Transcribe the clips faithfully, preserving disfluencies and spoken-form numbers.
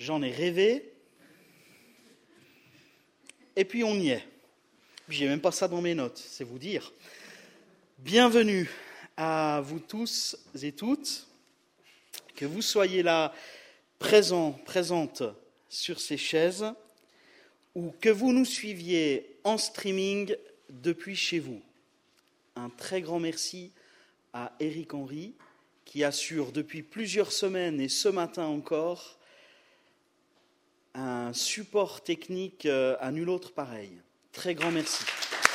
J'en ai rêvé. Et puis on y est. J'ai même pas ça dans mes notes, c'est vous dire. Bienvenue à vous tous et toutes, que vous soyez là présents, présentes sur ces chaises, ou que vous nous suiviez en streaming depuis chez vous. Un très grand merci à Éric Henry, qui assure depuis plusieurs semaines et ce matin encore un support technique à nul autre pareil. Très grand merci.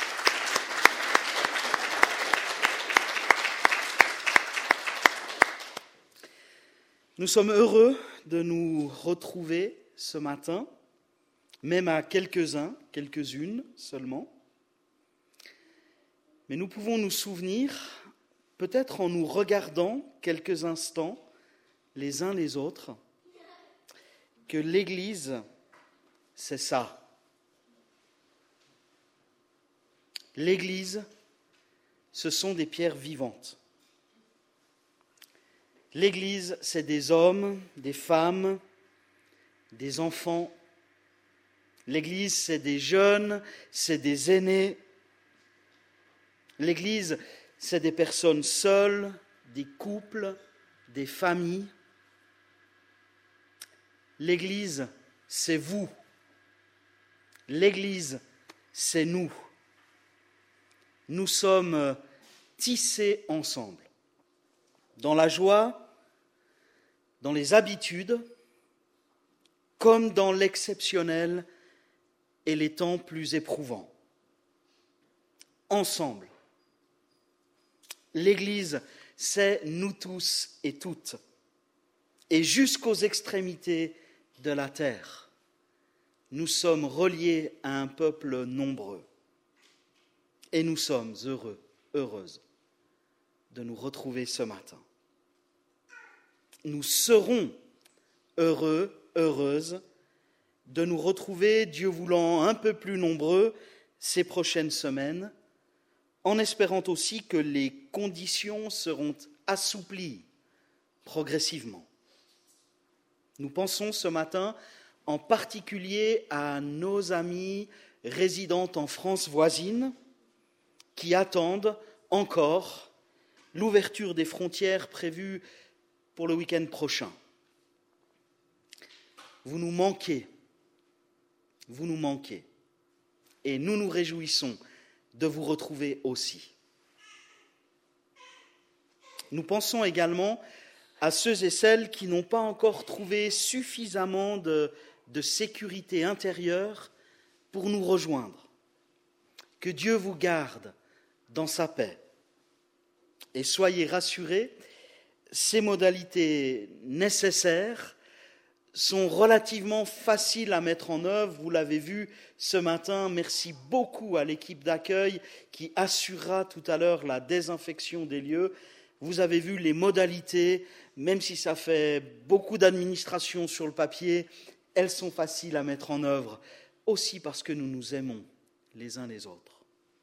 Nous sommes heureux de nous retrouver ce matin, même à quelques-uns, quelques-unes seulement. Mais nous pouvons nous souvenir, peut-être en nous regardant quelques instants les uns les autres, que l'Église, c'est ça. L'Église, ce sont des pierres vivantes. L'Église, c'est des hommes, des femmes, des enfants. L'Église, c'est des jeunes, c'est des aînés. L'Église, c'est des personnes seules, des couples, des familles. L'Église, c'est vous. L'Église, c'est nous. Nous sommes tissés ensemble, dans la joie, dans les habitudes, comme dans l'exceptionnel et les temps plus éprouvants. Ensemble. L'Église, c'est nous tous et toutes, et jusqu'aux extrémités de la terre. Nous sommes reliés à un peuple nombreux, et nous sommes heureux, heureuses de nous retrouver ce matin. Nous serons heureux, heureuses de nous retrouver, Dieu voulant, un peu plus nombreux ces prochaines semaines, en espérant aussi que les conditions seront assouplies progressivement. Nous pensons ce matin en particulier à nos amis résidant en France voisine qui attendent encore l'ouverture des frontières prévues pour le week-end prochain. Vous nous manquez, vous nous manquez, et nous nous réjouissons de vous retrouver aussi. Nous pensons également à ceux et celles qui n'ont pas encore trouvé suffisamment de, de sécurité intérieure pour nous rejoindre. Que Dieu vous garde dans sa paix. Et soyez rassurés, ces modalités nécessaires sont relativement faciles à mettre en œuvre. Vous l'avez vu ce matin. Merci beaucoup à l'équipe d'accueil qui assurera tout à l'heure la désinfection des lieux. Vous avez vu les modalités, même si ça fait beaucoup d'administration sur le papier, elles sont faciles à mettre en œuvre, aussi parce que nous nous aimons les uns les autres.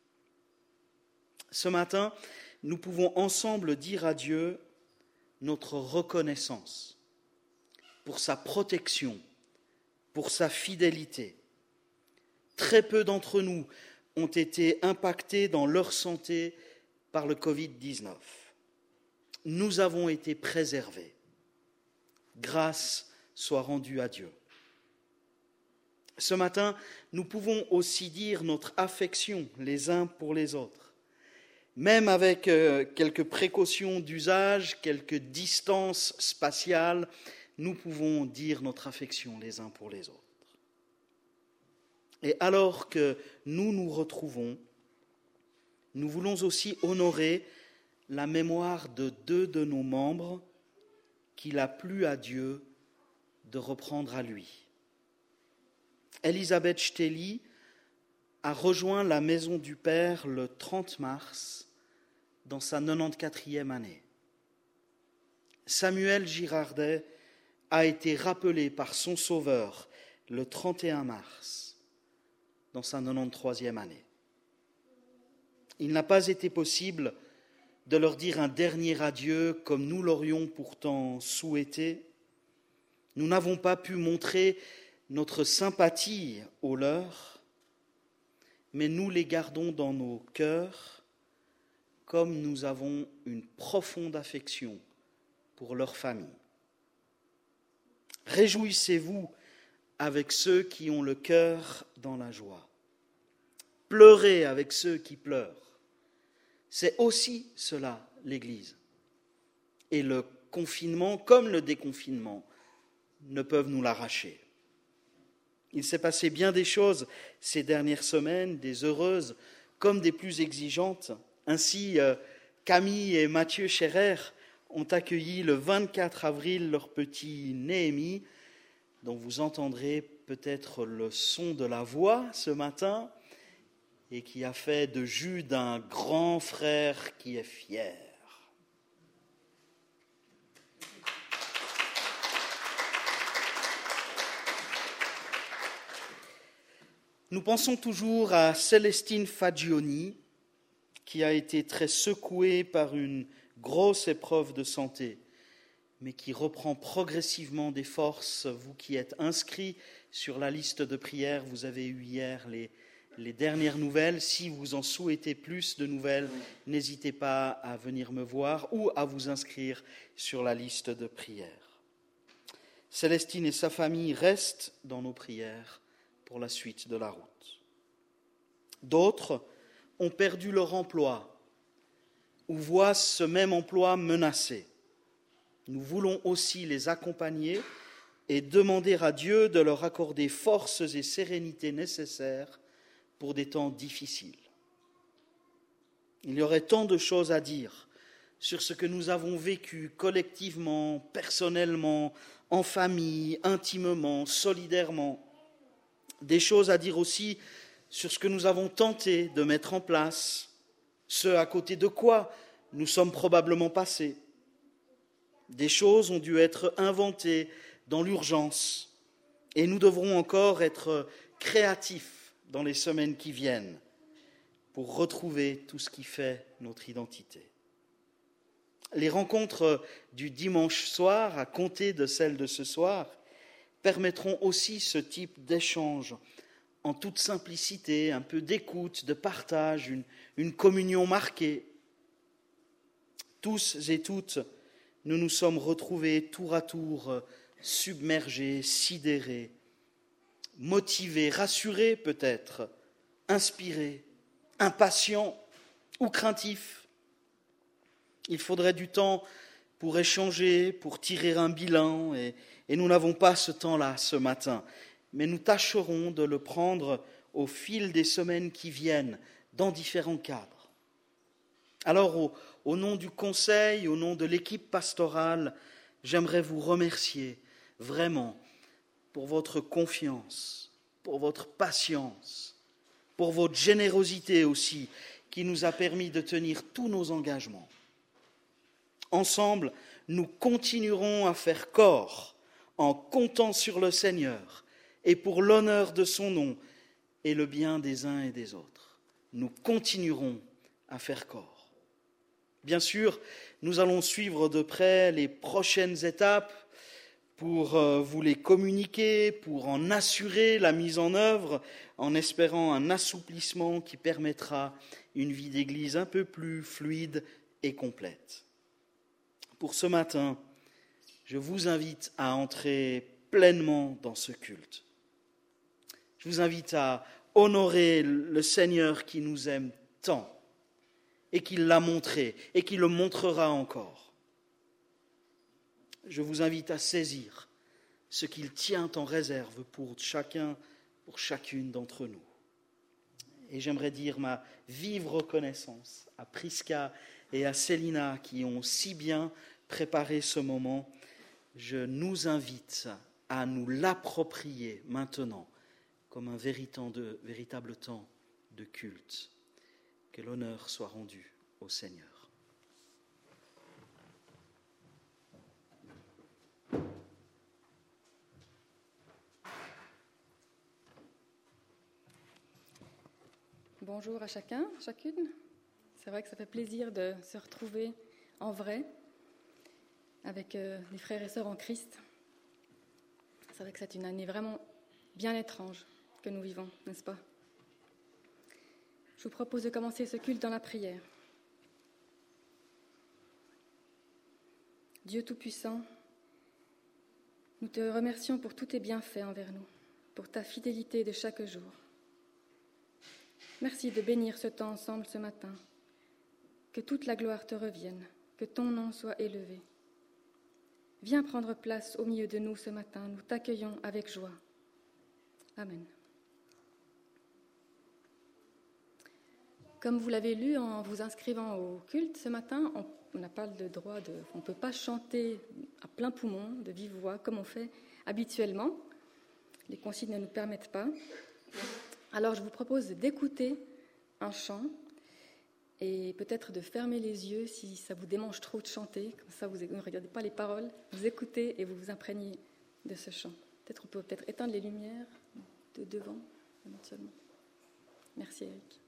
Ce matin, nous pouvons ensemble dire à Dieu notre reconnaissance pour sa protection, pour sa fidélité. Très peu d'entre nous ont été impactés dans leur santé par le covid dix-neuf. Nous avons été préservés. Grâce soit rendue à Dieu. Ce matin, nous pouvons aussi dire notre affection les uns pour les autres. Même avec euh, quelques précautions d'usage, quelques distances spatiales, nous pouvons dire notre affection les uns pour les autres. Et alors que nous nous retrouvons, nous voulons aussi honorer la mémoire de deux de nos membres qu'il a plu à Dieu de reprendre à lui. Elisabeth Steli a rejoint la Maison du Père le trente mars dans sa quatre-vingt-quatrième année. Samuel Girardet a été rappelé par son Sauveur le trente et un mars dans sa quatre-vingt-treizième année. Il n'a pas été possible de leur dire un dernier adieu comme nous l'aurions pourtant souhaité, Nous n'avons pas pu montrer notre sympathie aux leurs, mais nous les gardons dans nos cœurs comme nous avons une profonde affection pour leur famille. Réjouissez-vous avec ceux qui ont le cœur dans la joie. Pleurez avec ceux qui pleurent. C'est aussi cela, l'Église. Et le confinement, comme le déconfinement, ne peuvent nous l'arracher. Il s'est passé bien des choses ces dernières semaines, des heureuses comme des plus exigeantes. Ainsi, Camille et Mathieu Scherer ont accueilli le vingt-quatre avril leur petit Néhémie, dont vous entendrez peut-être le son de la voix ce matin, et qui a fait de Jude un grand frère qui est fier. Nous pensons toujours à Célestine Fagioni, qui a été très secouée par une grosse épreuve de santé, mais qui reprend progressivement des forces. Vous qui êtes inscrits sur la liste de prières, vous avez eu hier les, les dernières nouvelles. Si vous en souhaitez plus de nouvelles, n'hésitez pas à venir me voir ou à vous inscrire sur la liste de prières. Célestine et sa famille restent dans nos prières pour la suite de la route. D'autres ont perdu leur emploi ou voient ce même emploi menacé. Nous voulons aussi les accompagner et demander à Dieu de leur accorder forces et sérénité nécessaires pour des temps difficiles. Il y aurait tant de choses à dire sur ce que nous avons vécu collectivement, personnellement, en famille, intimement, solidairement. Des choses à dire aussi sur ce que nous avons tenté de mettre en place, ce à côté de quoi nous sommes probablement passés. Des choses ont dû être inventées dans l'urgence et nous devrons encore être créatifs dans les semaines qui viennent pour retrouver tout ce qui fait notre identité. Les rencontres du dimanche soir, à compter de celles de ce soir, permettront aussi ce type d'échange en toute simplicité, un peu d'écoute, de partage, une, une communion marquée. Tous et toutes, nous nous sommes retrouvés tour à tour submergés, sidérés, motivés, rassurés peut-être, inspirés, impatients ou craintifs. Il faudrait du temps pour échanger, pour tirer un bilan, et, et nous n'avons pas ce temps-là ce matin. Mais nous tâcherons de le prendre au fil des semaines qui viennent, dans différents cadres. Alors, au, au nom du conseil, au nom de l'équipe pastorale, j'aimerais vous remercier vraiment pour votre confiance, pour votre patience, pour votre générosité aussi, qui nous a permis de tenir tous nos engagements. Ensemble, nous continuerons à faire corps en comptant sur le Seigneur et pour l'honneur de son nom et le bien des uns et des autres. Nous continuerons à faire corps. Bien sûr, nous allons suivre de près les prochaines étapes pour vous les communiquer, pour en assurer la mise en œuvre, en espérant un assouplissement qui permettra une vie d'Église un peu plus fluide et complète. Pour ce matin, je vous invite à entrer pleinement dans ce culte. Je vous invite à honorer le Seigneur qui nous aime tant et qui l'a montré et qui le montrera encore. Je vous invite à saisir ce qu'il tient en réserve pour chacun, pour chacune d'entre nous. Et j'aimerais dire ma vive reconnaissance à Prisca et à Célina qui ont si bien préparé ce moment. Je nous invite à nous l'approprier maintenant comme un véritable temps de culte. Que l'honneur soit rendu au Seigneur. Bonjour à chacun, chacune. C'est vrai que ça fait plaisir de se retrouver en vrai avec euh, les frères et sœurs en Christ. C'est vrai que c'est une année vraiment bien étrange que nous vivons, n'est-ce pas? Je vous propose de commencer ce culte dans la prière. Dieu Tout-Puissant, nous te remercions pour tous tes bienfaits envers nous, pour ta fidélité de chaque jour. Merci de bénir ce temps ensemble ce matin. Que toute la gloire te revienne, que ton nom soit élevé. Viens prendre place au milieu de nous ce matin, nous t'accueillons avec joie. Amen. Comme vous l'avez lu en vous inscrivant au culte ce matin, on n'a pas le droit de, on ne peut pas chanter à plein poumon, de vive voix, comme on fait habituellement. Les consignes ne nous permettent pas. Alors je vous propose d'écouter un chant et peut-être de fermer les yeux si ça vous démange trop de chanter. Comme ça, vous ne regardez pas les paroles, vous écoutez et vous vous imprégnez de ce chant. Peut-être on peut peut-être éteindre les lumières de devant, éventuellement. Merci Eric.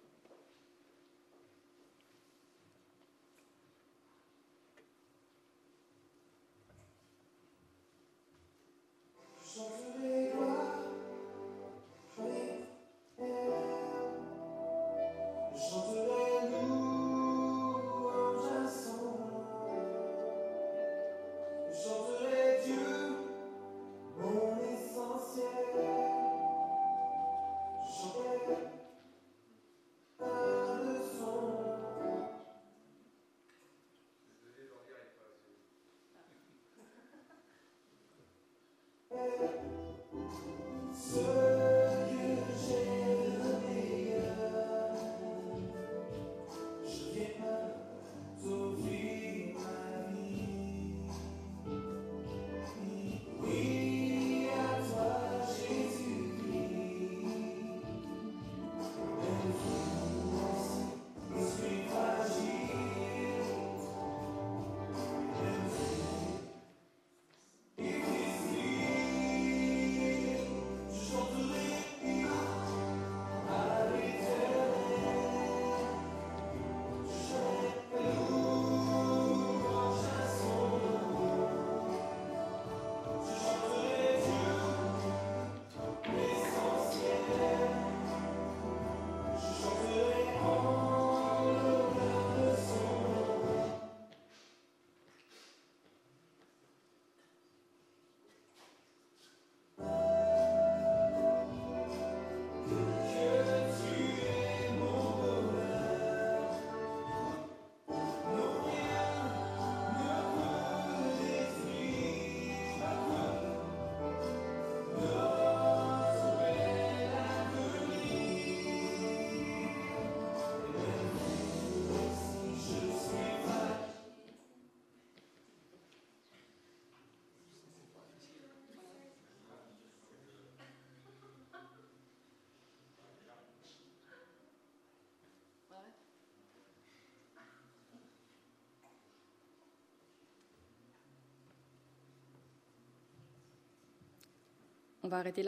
On va arrêter là.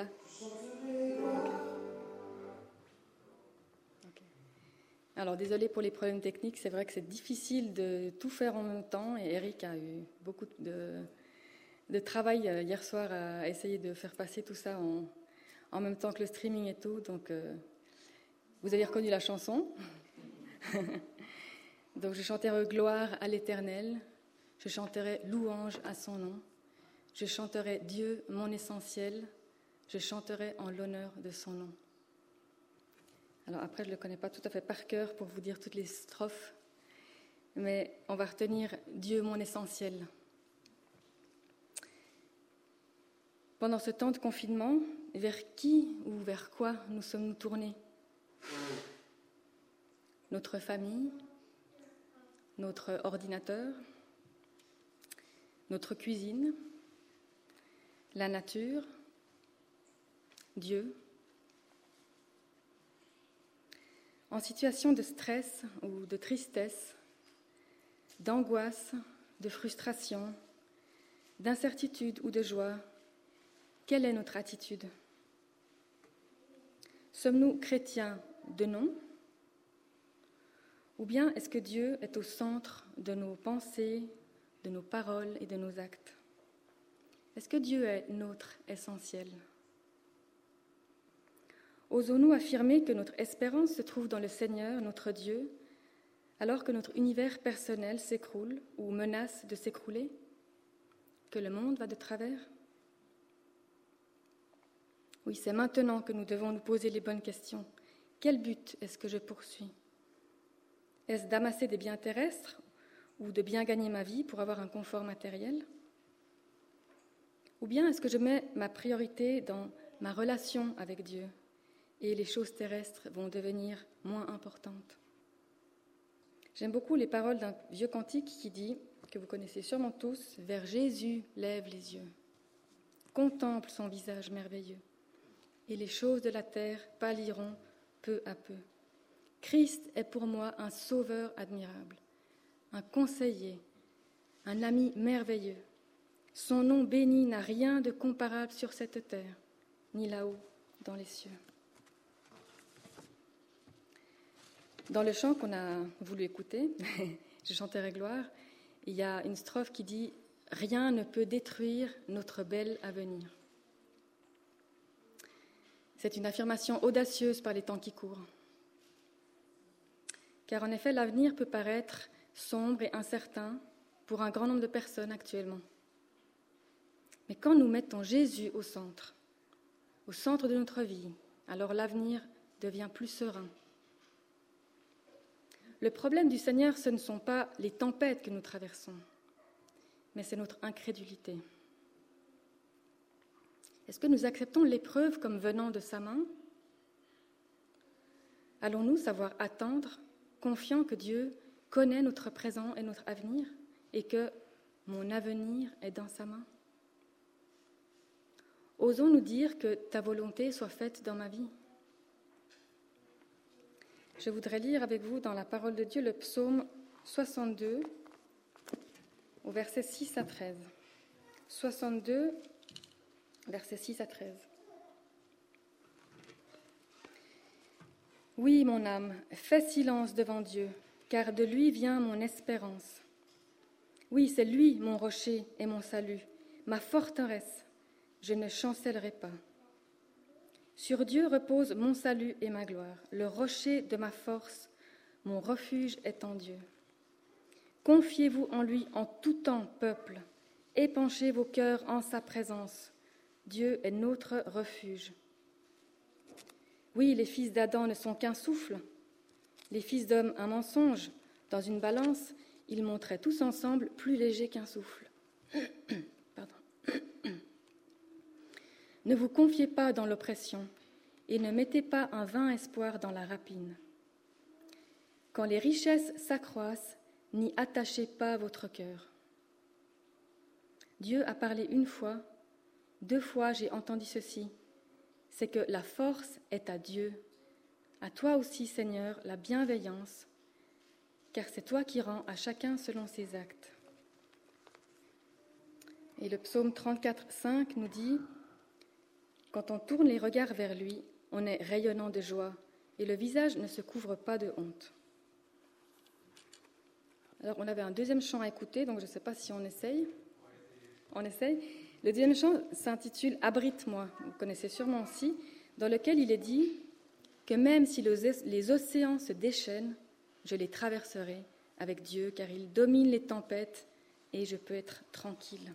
Okay. Okay. Alors, désolé pour les problèmes techniques. C'est vrai que c'est difficile de tout faire en même temps. Et Eric a eu beaucoup de, de travail hier soir à essayer de faire passer tout ça en, en même temps que le streaming et tout. Donc, euh, vous avez reconnu la chanson. Donc, je chanterai gloire à l'Éternel. Je chanterai louange à son nom. Je chanterai Dieu, mon essentiel. Je chanterai en l'honneur de son nom. Alors après, je ne le connais pas tout à fait par cœur pour vous dire toutes les strophes, mais on va retenir Dieu, mon essentiel. Pendant ce temps de confinement, vers qui ou vers quoi nous sommes-nous tournés? Notre famille, notre ordinateur, notre cuisine, la nature, Dieu. En situation de stress ou de tristesse, d'angoisse, de frustration, d'incertitude ou de joie, quelle est notre attitude? Sommes-nous chrétiens de nom? Ou bien est-ce que Dieu est au centre de nos pensées, de nos paroles et de nos actes? Est-ce que Dieu est notre essentiel? Osons-nous affirmer que notre espérance se trouve dans le Seigneur, notre Dieu, alors que notre univers personnel s'écroule ou menace de s'écrouler? Que le monde va de travers? Oui, c'est maintenant que nous devons nous poser les bonnes questions. Quel but est-ce que je poursuis? Est-ce d'amasser des biens terrestres ou de bien gagner ma vie pour avoir un confort matériel? Ou bien est-ce que je mets ma priorité dans ma relation avec Dieu et les choses terrestres vont devenir moins importantes? J'aime beaucoup les paroles d'un vieux cantique qui dit, que vous connaissez sûrement tous, « Vers Jésus lève les yeux, contemple son visage merveilleux, et les choses de la terre pâliront peu à peu. Christ est pour moi un sauveur admirable, un conseiller, un ami merveilleux. Son nom béni n'a rien de comparable sur cette terre, ni là-haut dans les cieux. » Dans le chant qu'on a voulu écouter, je chanterai gloire, il y a une strophe qui dit « Rien ne peut détruire notre bel avenir ». C'est une affirmation audacieuse par les temps qui courent. Car en effet, l'avenir peut paraître sombre et incertain pour un grand nombre de personnes actuellement. Mais quand nous mettons Jésus au centre, au centre de notre vie, alors l'avenir devient plus serein. Le problème du Seigneur, ce ne sont pas les tempêtes que nous traversons, mais c'est notre incrédulité. Est-ce que nous acceptons l'épreuve comme venant de sa main? Allons-nous savoir attendre, confiant que Dieu connaît notre présent et notre avenir, et que mon avenir est dans sa main? Osons-nous dire que ta volonté soit faite dans ma vie. Je voudrais lire avec vous dans la parole de Dieu le psaume soixante-deux, au verset six à treize. soixante-deux, versets six à treize. Oui, mon âme, fais silence devant Dieu, car de lui vient mon espérance. Oui, c'est lui mon rocher et mon salut, ma forteresse, je ne chancellerai pas. Sur Dieu repose mon salut et ma gloire, le rocher de ma force, mon refuge est en Dieu. Confiez-vous en lui en tout temps, peuple, épanchez vos cœurs en sa présence. Dieu est notre refuge. Oui, les fils d'Adam ne sont qu'un souffle, les fils d'homme un mensonge. Dans une balance, ils montraient tous ensemble plus légers qu'un souffle. Pardon. Ne vous confiez pas dans l'oppression et ne mettez pas un vain espoir dans la rapine. Quand les richesses s'accroissent, n'y attachez pas votre cœur. Dieu a parlé une fois, deux fois j'ai entendu ceci, c'est que la force est à Dieu. À toi aussi, Seigneur, la bienveillance, car c'est toi qui rends à chacun selon ses actes. Et le psaume trente-quatre, cinq nous dit « Quand on tourne les regards vers lui, on est rayonnant de joie et le visage ne se couvre pas de honte. » Alors, on avait un deuxième chant à écouter, donc je ne sais pas si on essaye. On essaye. Le deuxième chant s'intitule « Abrite-moi », vous connaissez sûrement aussi, dans lequel il est dit que même si les océans se déchaînent, je les traverserai avec Dieu, car il domine les tempêtes et je peux être tranquille.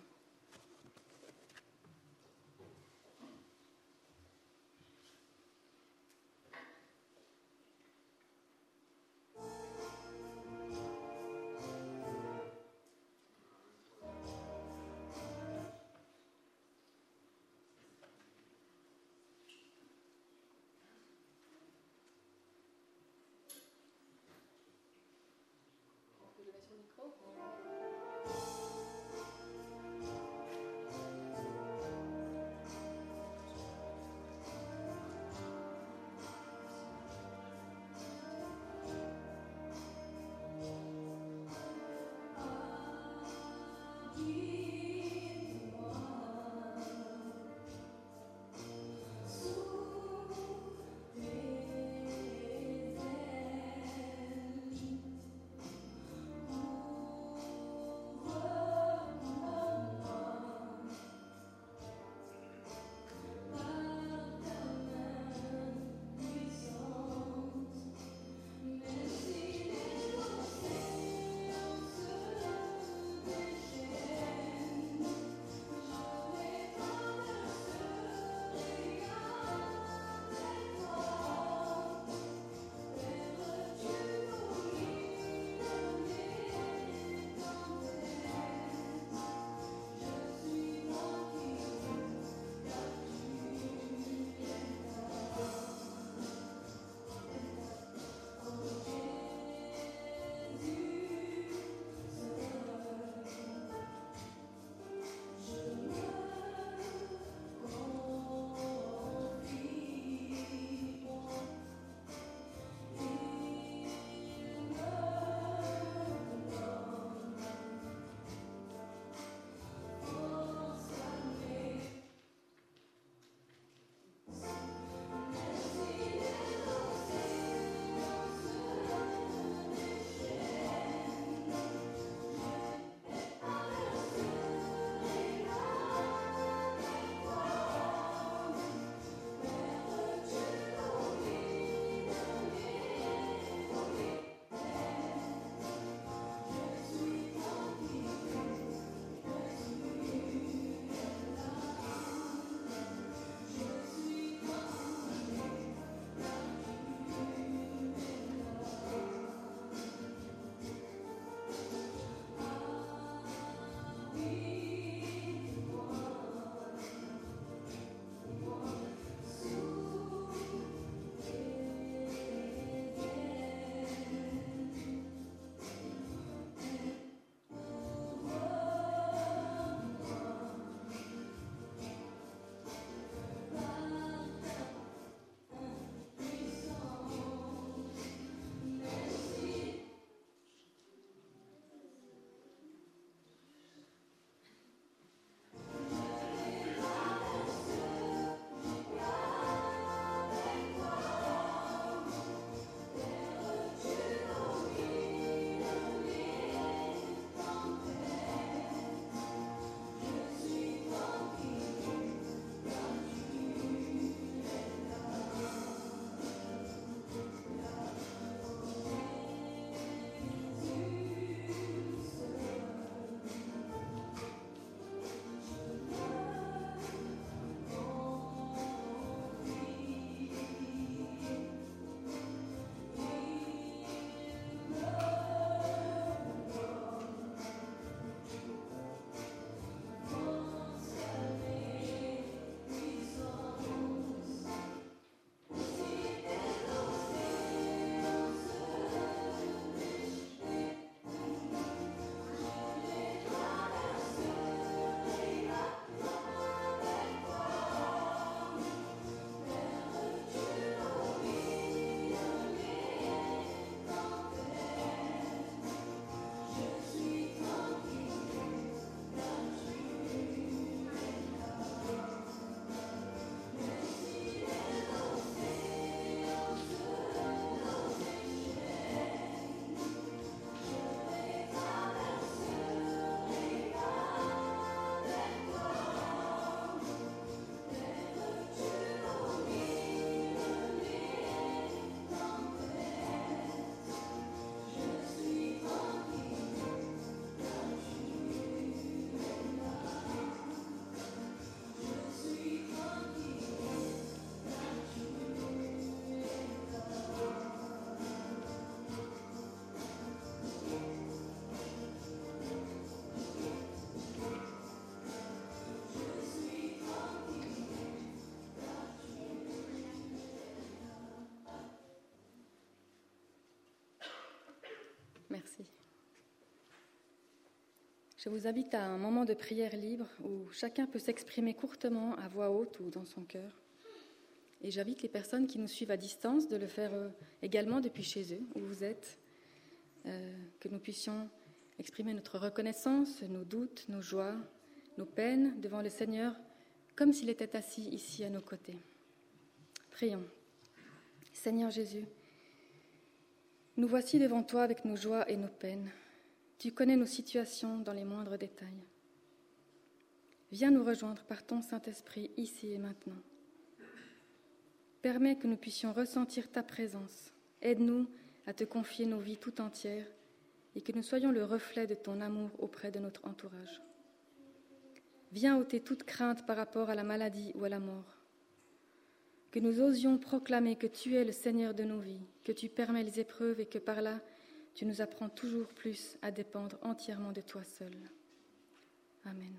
Je vous invite à un moment de prière libre où chacun peut s'exprimer courtement à voix haute ou dans son cœur. Et j'invite les personnes qui nous suivent à distance de le faire également depuis chez eux, où vous êtes, euh, que nous puissions exprimer notre reconnaissance, nos doutes, nos joies, nos peines devant le Seigneur, comme s'il était assis ici à nos côtés. Prions. Seigneur Jésus, nous voici devant toi avec nos joies et nos peines. Tu connais nos situations dans les moindres détails. Viens nous rejoindre par ton Saint-Esprit ici et maintenant. Permets que nous puissions ressentir ta présence. Aide-nous à te confier nos vies tout entières et que nous soyons le reflet de ton amour auprès de notre entourage. Viens ôter toute crainte par rapport à la maladie ou à la mort. Que nous osions proclamer que tu es le Seigneur de nos vies, que tu permets les épreuves et que par là, tu nous apprends toujours plus à dépendre entièrement de toi seul. Amen.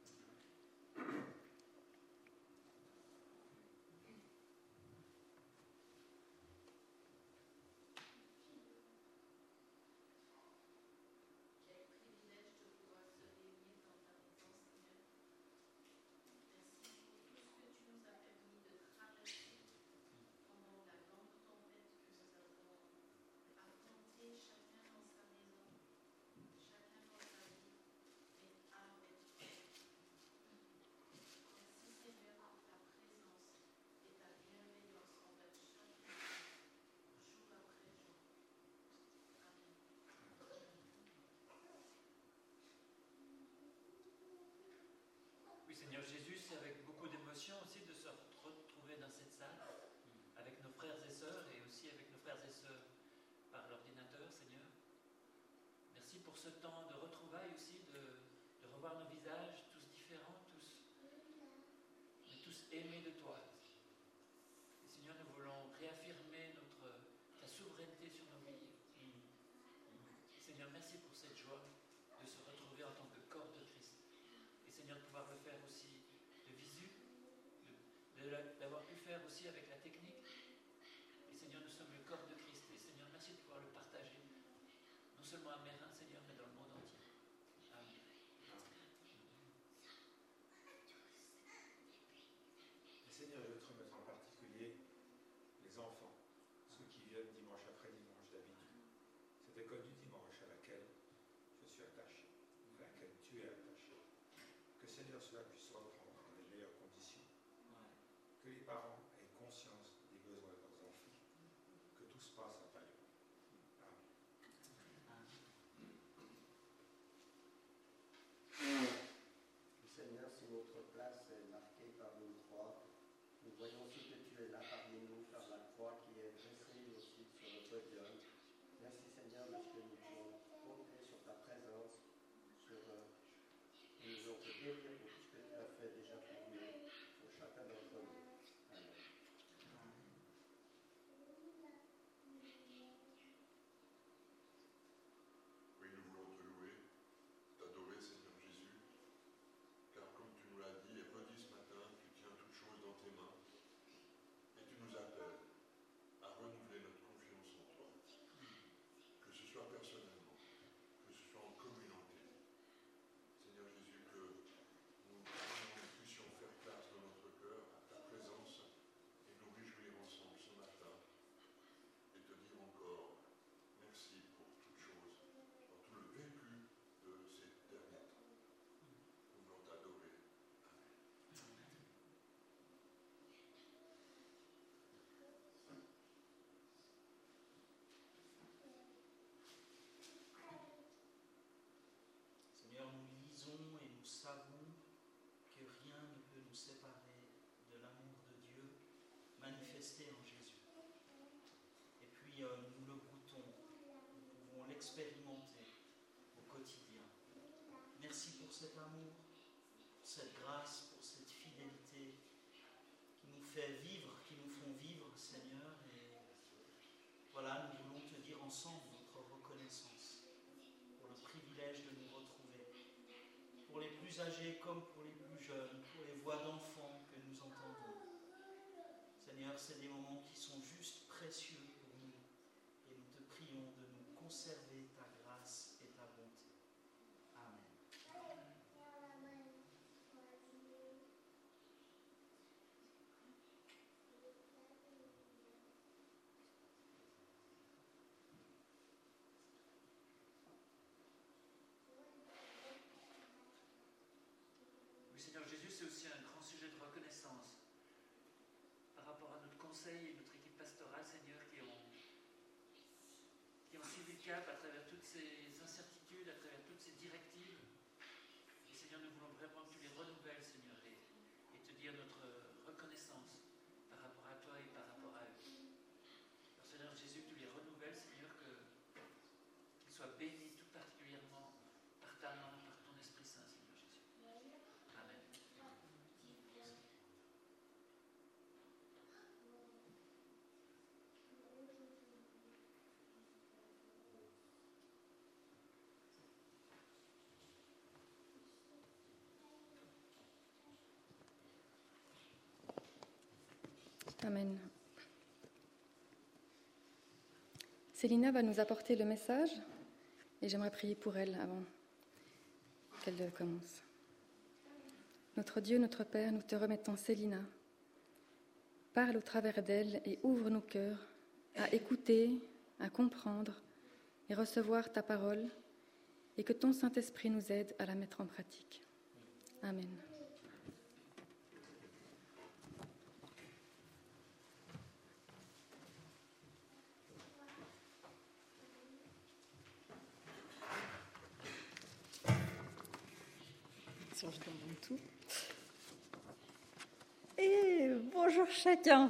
Seigneur Jésus, c'est avec beaucoup d'émotion aussi de se retrouver dans cette salle, avec nos frères et sœurs, et aussi avec nos frères et sœurs par l'ordinateur, Seigneur. Merci pour ce temps de retrouvailles aussi, de, de revoir nos visages, tous différents, tous, mais tous aimés de toi. Et Seigneur, nous voulons réaffirmer notre, ta souveraineté sur nos vies. Seigneur, merci pour cette joie de se retrouver en tant que corps de Christ. Et Seigneur, de pouvoir le faire aussi de visu, de, de la, d'avoir pu faire aussi avec la technique. Et Seigneur, nous sommes le corps de Christ. Et Seigneur, merci de pouvoir le partager, non seulement à Mérin, Seigneur, mais dans le monde entier. Amen. Et Seigneur, je veux te remettre en particulier les enfants, ceux qui viennent dimanche après dimanche d'habitude. Cette école du dimanche à laquelle je suis attaché, à laquelle tu es attaché. Que Seigneur, cela puisse se reprendre dans les meilleures conditions. Que les parents aient conscience des besoins de leurs enfants. Que tout se passe à ta lieu. Amen. Seigneur, si notre place est marquée par une croix, nous voyons aussi que tu es là parmi nous par la croix qui est dressée aussi sur le podium. Merci Seigneur parce que nous pouvons compter sur ta présence, sur euh, nous voulons te bénir pour tout ce que tu as fait déjà pour nous, pour chacun d'entre nous. Amen. Oui, nous voulons te louer, t'adorer Seigneur Jésus, car comme tu nous l'as dit et redit ce matin, tu tiens toutes choses dans tes mains et tu nous appelles à renouveler notre confiance en toi, que ce soit personnellement, que ce soit en communauté. Seigneur Jésus, que nous, nous puissions faire place dans notre cœur à ta présence et nous réjouir ensemble ce matin et te dire encore merci pour toutes choses, pour tout le vécu de ces derniers temps. Nous voulons t'adorer. Amen. Seigneur, nous lisons et nous savons que rien ne peut nous séparer de l'amour de Dieu manifesté en Jésus. Et puis euh, nous le goûtons, nous pouvons l'expérimenter au quotidien. Merci pour cet amour, pour cette grâce, pour cette fidélité qui nous fait vivre, qui nous font vivre, Seigneur. Et voilà, nous voulons te dire ensemble notre reconnaissance pour le privilège de nous retrouver, pour les plus âgés comme pour les plus jeunes, pour les voix d'enfants que nous entendons. Seigneur, c'est des moments qui sont juste précieux pour nous et nous te prions de nous conserver ta grâce et ta bonté. Amen. Seigneur Jésus, c'est aussi un grand sujet de reconnaissance par rapport à notre conseil et notre équipe pastorale, Seigneur, qui ont, qui ont suivi le cap à travers toutes ces incertitudes, à travers toutes ces directives. Et Seigneur, nous voulons vraiment que tu les renouvelles, Seigneur, et, et te dire notre reconnaissance par rapport à toi et par rapport à eux. Alors, Seigneur Jésus, tu les renouvelles, Seigneur, que, qu'ils soient bénis tout particulièrement par ta main, par ton Esprit Saint, Seigneur Jésus. Amen. Amen. Célina va nous apporter le message et j'aimerais prier pour elle avant qu'elle commence. Notre Dieu, notre Père, nous te remettons Célina. Parle au travers d'elle et ouvre nos cœurs à écouter, à comprendre et recevoir ta parole et que ton Saint-Esprit nous aide à la mettre en pratique. Amen. Je demande tout. Et bonjour chacun.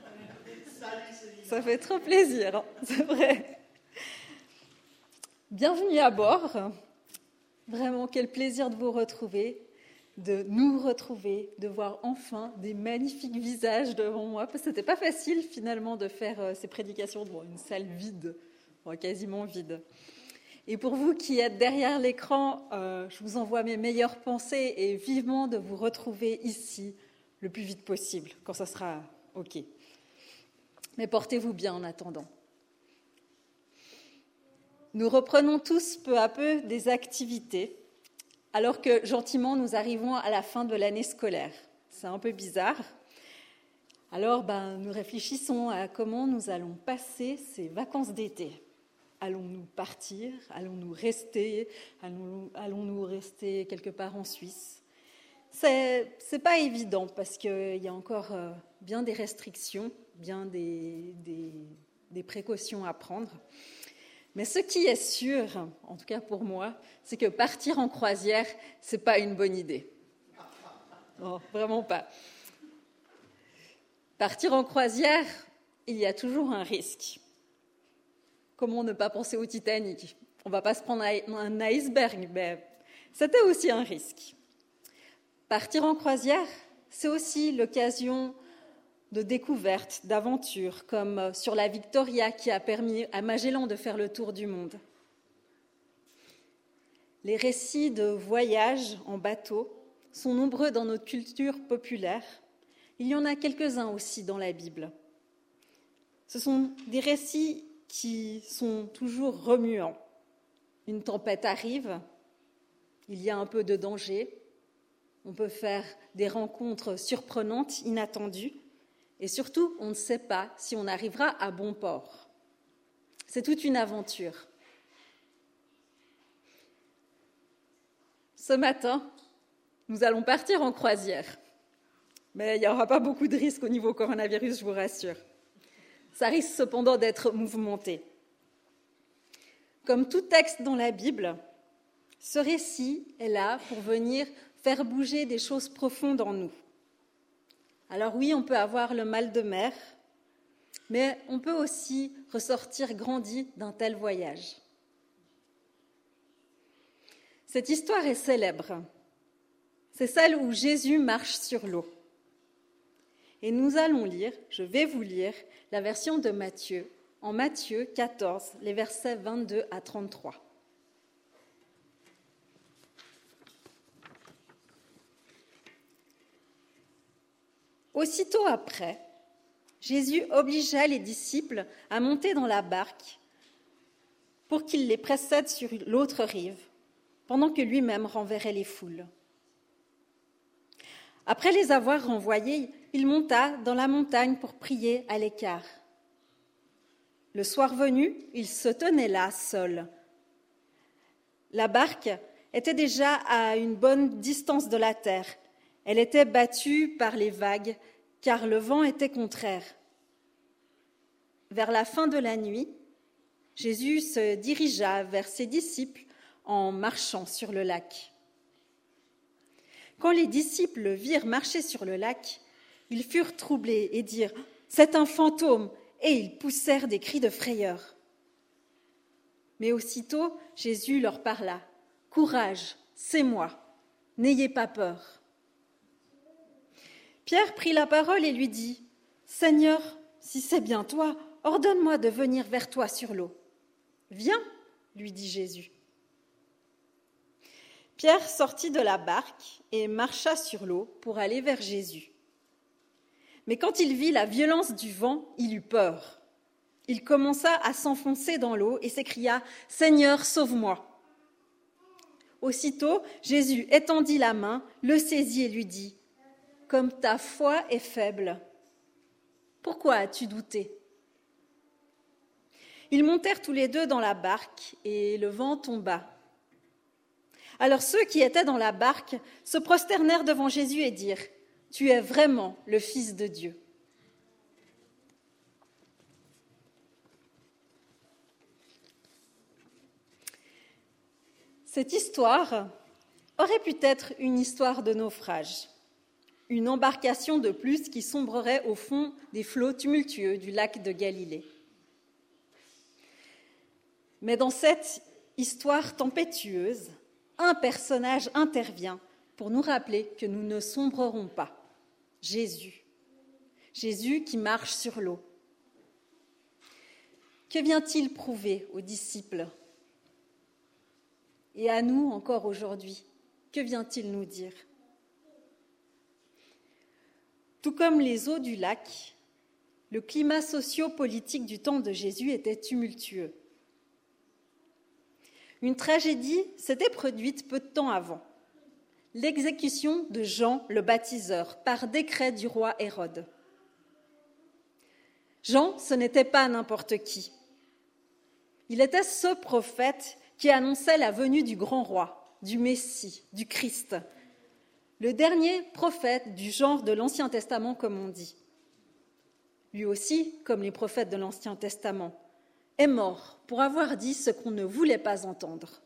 Ça fait trop plaisir, hein, c'est vrai. Bienvenue à bord. Vraiment, quel plaisir de vous retrouver, de nous retrouver, de voir enfin des magnifiques visages devant moi. Parce que c'était pas facile finalement de faire euh, ces prédications devant une salle vide, enfin, quasiment vide. Et pour vous qui êtes derrière l'écran, euh, je vous envoie mes meilleures pensées et vivement de vous retrouver ici le plus vite possible, quand ça sera OK. Mais portez-vous bien en attendant. Nous reprenons tous peu à peu des activités, alors que gentiment nous arrivons à la fin de l'année scolaire. C'est un peu bizarre. Alors ben, nous réfléchissons à comment nous allons passer ces vacances d'été. Allons-nous partir? Allons-nous rester? Allons-nous, allons-nous rester quelque part en Suisse? C'est, c'est pas évident parce qu'il y a encore euh, bien des restrictions, bien des, des, des précautions à prendre. Mais ce qui est sûr, en tout cas pour moi, c'est que partir en croisière, c'est pas une bonne idée. Non, vraiment pas. Partir en croisière, il y a toujours un risque. Comment ne pas penser au Titanic? On ne va pas se prendre un iceberg, mais c'était aussi un risque. Partir en croisière, c'est aussi l'occasion de découverte, d'aventure, comme sur la Victoria qui a permis à Magellan de faire le tour du monde. Les récits de voyages en bateau sont nombreux dans notre culture populaire. Il y en a quelques-uns aussi dans la Bible. Ce sont des récits qui sont toujours remuants. Une tempête arrive, il y a un peu de danger, on peut faire des rencontres surprenantes, inattendues, et surtout, on ne sait pas si on arrivera à bon port. C'est toute une aventure. Ce matin, nous allons partir en croisière. Mais il n'y aura pas beaucoup de risques au niveau coronavirus, je vous rassure. Ça risque cependant d'être mouvementé. Comme tout texte dans la Bible, ce récit est là pour venir faire bouger des choses profondes en nous. Alors oui, on peut avoir le mal de mer, mais on peut aussi ressortir grandi d'un tel voyage. Cette histoire est célèbre. C'est celle où Jésus marche sur l'eau. Et nous allons lire, je vais vous lire, la version de Matthieu, en Matthieu quatorze, les versets vingt-deux à trente-trois. Aussitôt après, Jésus obligea les disciples à monter dans la barque pour qu'il les précède sur l'autre rive, pendant que lui-même renverrait les foules. Après les avoir renvoyés, il monta dans la montagne pour prier à l'écart. Le soir venu, il se tenait là, seul. La barque était déjà à une bonne distance de la terre, Elle était battue par les vagues, car le vent était contraire. Vers la fin de la nuit, Jésus se dirigea vers ses disciples en marchant sur le lac. Quand les disciples le virent marcher sur le lac, ils furent troublés et dirent « C'est un fantôme !» et ils poussèrent des cris de frayeur. Mais aussitôt, Jésus leur parla « Courage, c'est moi, n'ayez pas peur. » Pierre prit la parole et lui dit « Seigneur, si c'est bien toi, ordonne-moi de venir vers toi sur l'eau. »« Viens, lui dit Jésus. » Pierre sortit de la barque et marcha sur l'eau pour aller vers Jésus. Mais quand il vit la violence du vent, il eut peur. Il commença à s'enfoncer dans l'eau et s'écria « Seigneur, sauve-moi !» Aussitôt, Jésus étendit la main, le saisit et lui dit « Comme ta foi est faible, pourquoi as-tu douté ?» Ils montèrent tous les deux dans la barque et le vent tomba. Alors ceux qui étaient dans la barque se prosternèrent devant Jésus et dirent « Tu es vraiment le Fils de Dieu. » Cette histoire aurait pu être une histoire de naufrage, une embarcation de plus qui sombrerait au fond des flots tumultueux du lac de Galilée. Mais dans cette histoire tempétueuse, un personnage intervient pour nous rappeler que nous ne sombrerons pas. Jésus. Jésus qui marche sur l'eau. Que vient-il prouver aux disciples ? Et à nous encore aujourd'hui, que vient-il nous dire ? Tout comme les eaux du lac, le climat socio-politique du temps de Jésus était tumultueux. Une tragédie s'était produite peu de temps avant, l'exécution de Jean le baptiseur par décret du roi Hérode. Jean, ce n'était pas n'importe qui. Il était ce prophète qui annonçait la venue du grand roi, du Messie, du Christ, le dernier prophète du genre de l'Ancien Testament, comme on dit. Lui aussi, comme les prophètes de l'Ancien Testament, est mort pour avoir dit ce qu'on ne voulait pas entendre.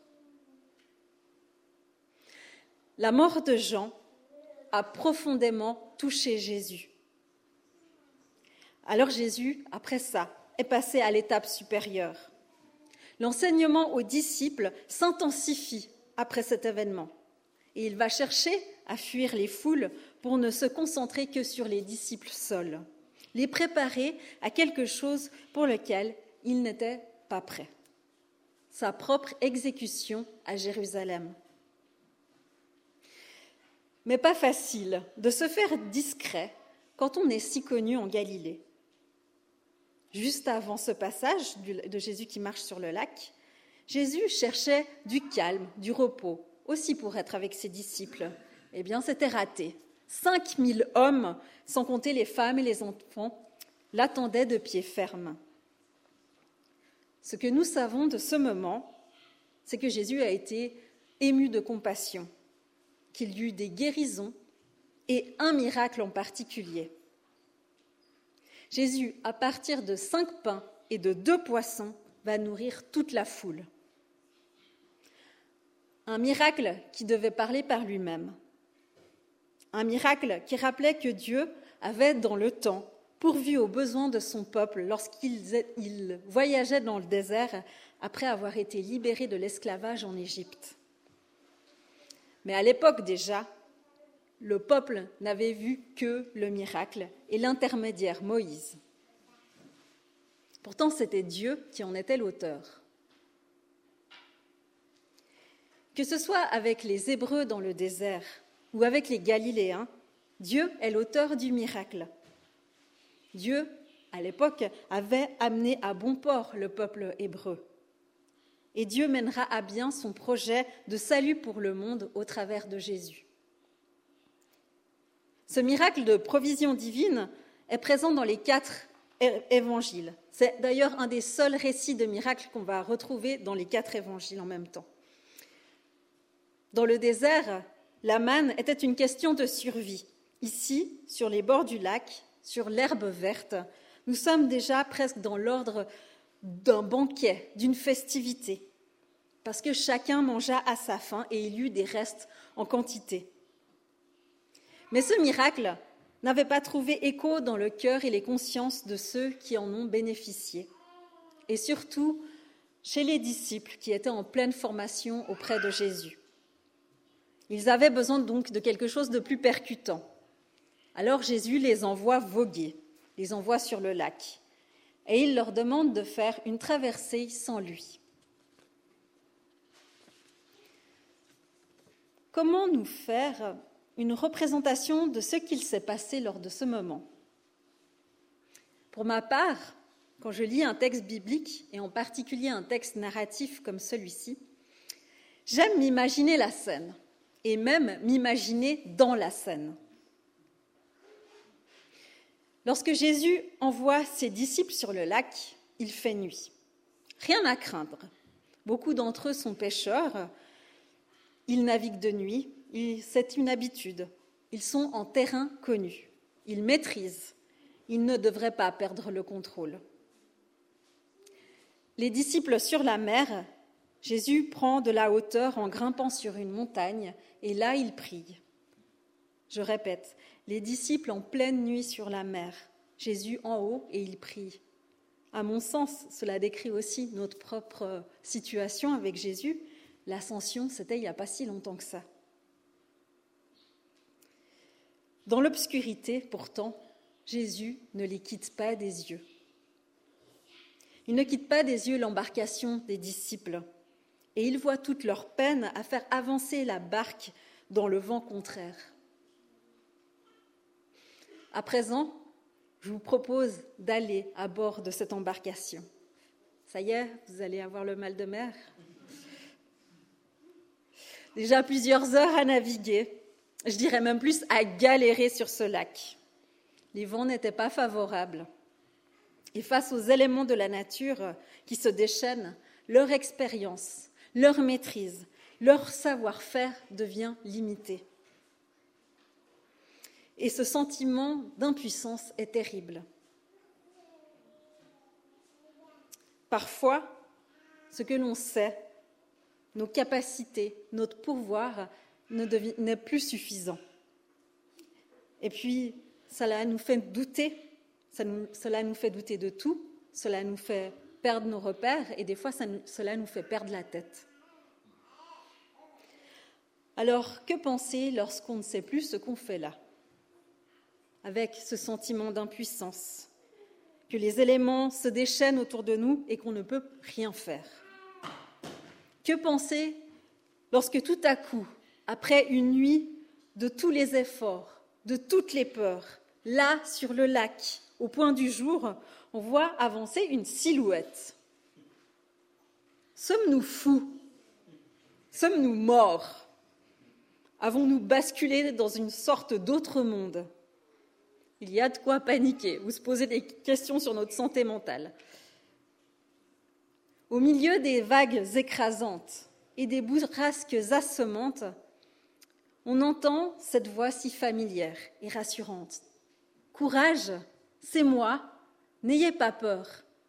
La mort de Jean a profondément touché Jésus. Alors Jésus, après ça, est passé à l'étape supérieure. L'enseignement aux disciples s'intensifie après cet événement et il va chercher à fuir les foules pour ne se concentrer que sur les disciples seuls, les préparer à quelque chose pour lequel il n'était pas prêt. Sa propre exécution à Jérusalem. Mais pas facile de se faire discret quand on est si connu en Galilée. Juste avant ce passage de Jésus qui marche sur le lac, Jésus cherchait du calme, du repos, aussi pour être avec ses disciples. Eh bien, c'était raté. Cinq mille hommes, sans compter les femmes et les enfants, l'attendaient de pied ferme. Ce que nous savons de ce moment, c'est que Jésus a été ému de compassion, qu'il y eut des guérisons et un miracle en particulier. Jésus, à partir de cinq pains et de deux poissons, va nourrir toute la foule. Un miracle qui devait parler par lui-même. Un miracle qui rappelait que Dieu avait, dans le temps, pourvu aux besoins de son peuple lorsqu'il voyageait dans le désert après avoir été libéré de l'esclavage en Égypte. Mais à l'époque déjà, le peuple n'avait vu que le miracle et l'intermédiaire Moïse. Pourtant, c'était Dieu qui en était l'auteur. Que ce soit avec les Hébreux dans le désert ou avec les Galiléens, Dieu est l'auteur du miracle. Dieu, à l'époque, avait amené à bon port le peuple hébreu. Et Dieu mènera à bien son projet de salut pour le monde au travers de Jésus. Ce miracle de provision divine est présent dans les quatre évangiles. C'est d'ailleurs un des seuls récits de miracles qu'on va retrouver dans les quatre évangiles en même temps. Dans le désert, la manne était une question de survie. Ici, sur les bords du lac, sur l'herbe verte, nous sommes déjà presque dans l'ordre d'un banquet, d'une festivité, parce que chacun mangea à sa faim et il y eut des restes en quantité. Mais ce miracle n'avait pas trouvé écho dans le cœur et les consciences de ceux qui en ont bénéficié, et surtout chez les disciples qui étaient en pleine formation auprès de Jésus. Ils avaient besoin donc de quelque chose de plus percutant. Alors Jésus les envoie voguer, les envoie sur le lac, et il leur demande de faire une traversée sans lui. Comment nous faire une représentation de ce qu'il s'est passé lors de ce moment? Pour ma part, quand je lis un texte biblique, et en particulier un texte narratif comme celui-ci, j'aime m'imaginer la scène, et même m'imaginer dans la scène. Lorsque Jésus envoie ses disciples sur le lac, il fait nuit. Rien à craindre. Beaucoup d'entre eux sont pêcheurs, ils naviguent de nuit, c'est une habitude. Ils sont en terrain connu, ils maîtrisent, ils ne devraient pas perdre le contrôle. Les disciples sur la mer, Jésus prend de la hauteur en grimpant sur une montagne et là il prie. Je répète, les disciples en pleine nuit sur la mer, Jésus en haut et il prie. À mon sens, cela décrit aussi notre propre situation avec Jésus. L'ascension, c'était il n'y a pas si longtemps que ça. Dans l'obscurité, pourtant, Jésus ne les quitte pas des yeux. Il ne quitte pas des yeux l'embarcation des disciples et il voit toute leur peine à faire avancer la barque dans le vent contraire. À présent, je vous propose d'aller à bord de cette embarcation. Ça y est, vous allez avoir le mal de mer. Déjà plusieurs heures à naviguer, je dirais même plus à galérer sur ce lac. Les vents n'étaient pas favorables. Et face aux éléments de la nature qui se déchaînent, leur expérience, leur maîtrise, leur savoir-faire devient limité. Et ce sentiment d'impuissance est terrible. Parfois, ce que l'on sait, nos capacités, notre pouvoir ne devient, n'est plus suffisant. Et puis, cela nous fait douter, ça nous, cela nous fait douter de tout, cela nous fait perdre nos repères et des fois, ça, cela nous fait perdre la tête. Alors, que penser lorsqu'on ne sait plus ce qu'on fait là ? Avec ce sentiment d'impuissance, que les éléments se déchaînent autour de nous et qu'on ne peut rien faire. Que penser lorsque tout à coup, après une nuit de tous les efforts, de toutes les peurs, là, sur le lac, au point du jour, on voit avancer une silhouette. Sommes-nous fous ? Sommes-nous morts ? Avons-nous basculé dans une sorte d'autre monde ? Il y a de quoi paniquer ou se poser des questions sur notre santé mentale. Au milieu des vagues écrasantes et des bourrasques assommentes, on entend cette voix si familière et rassurante. « Courage, c'est moi, n'ayez pas peur. »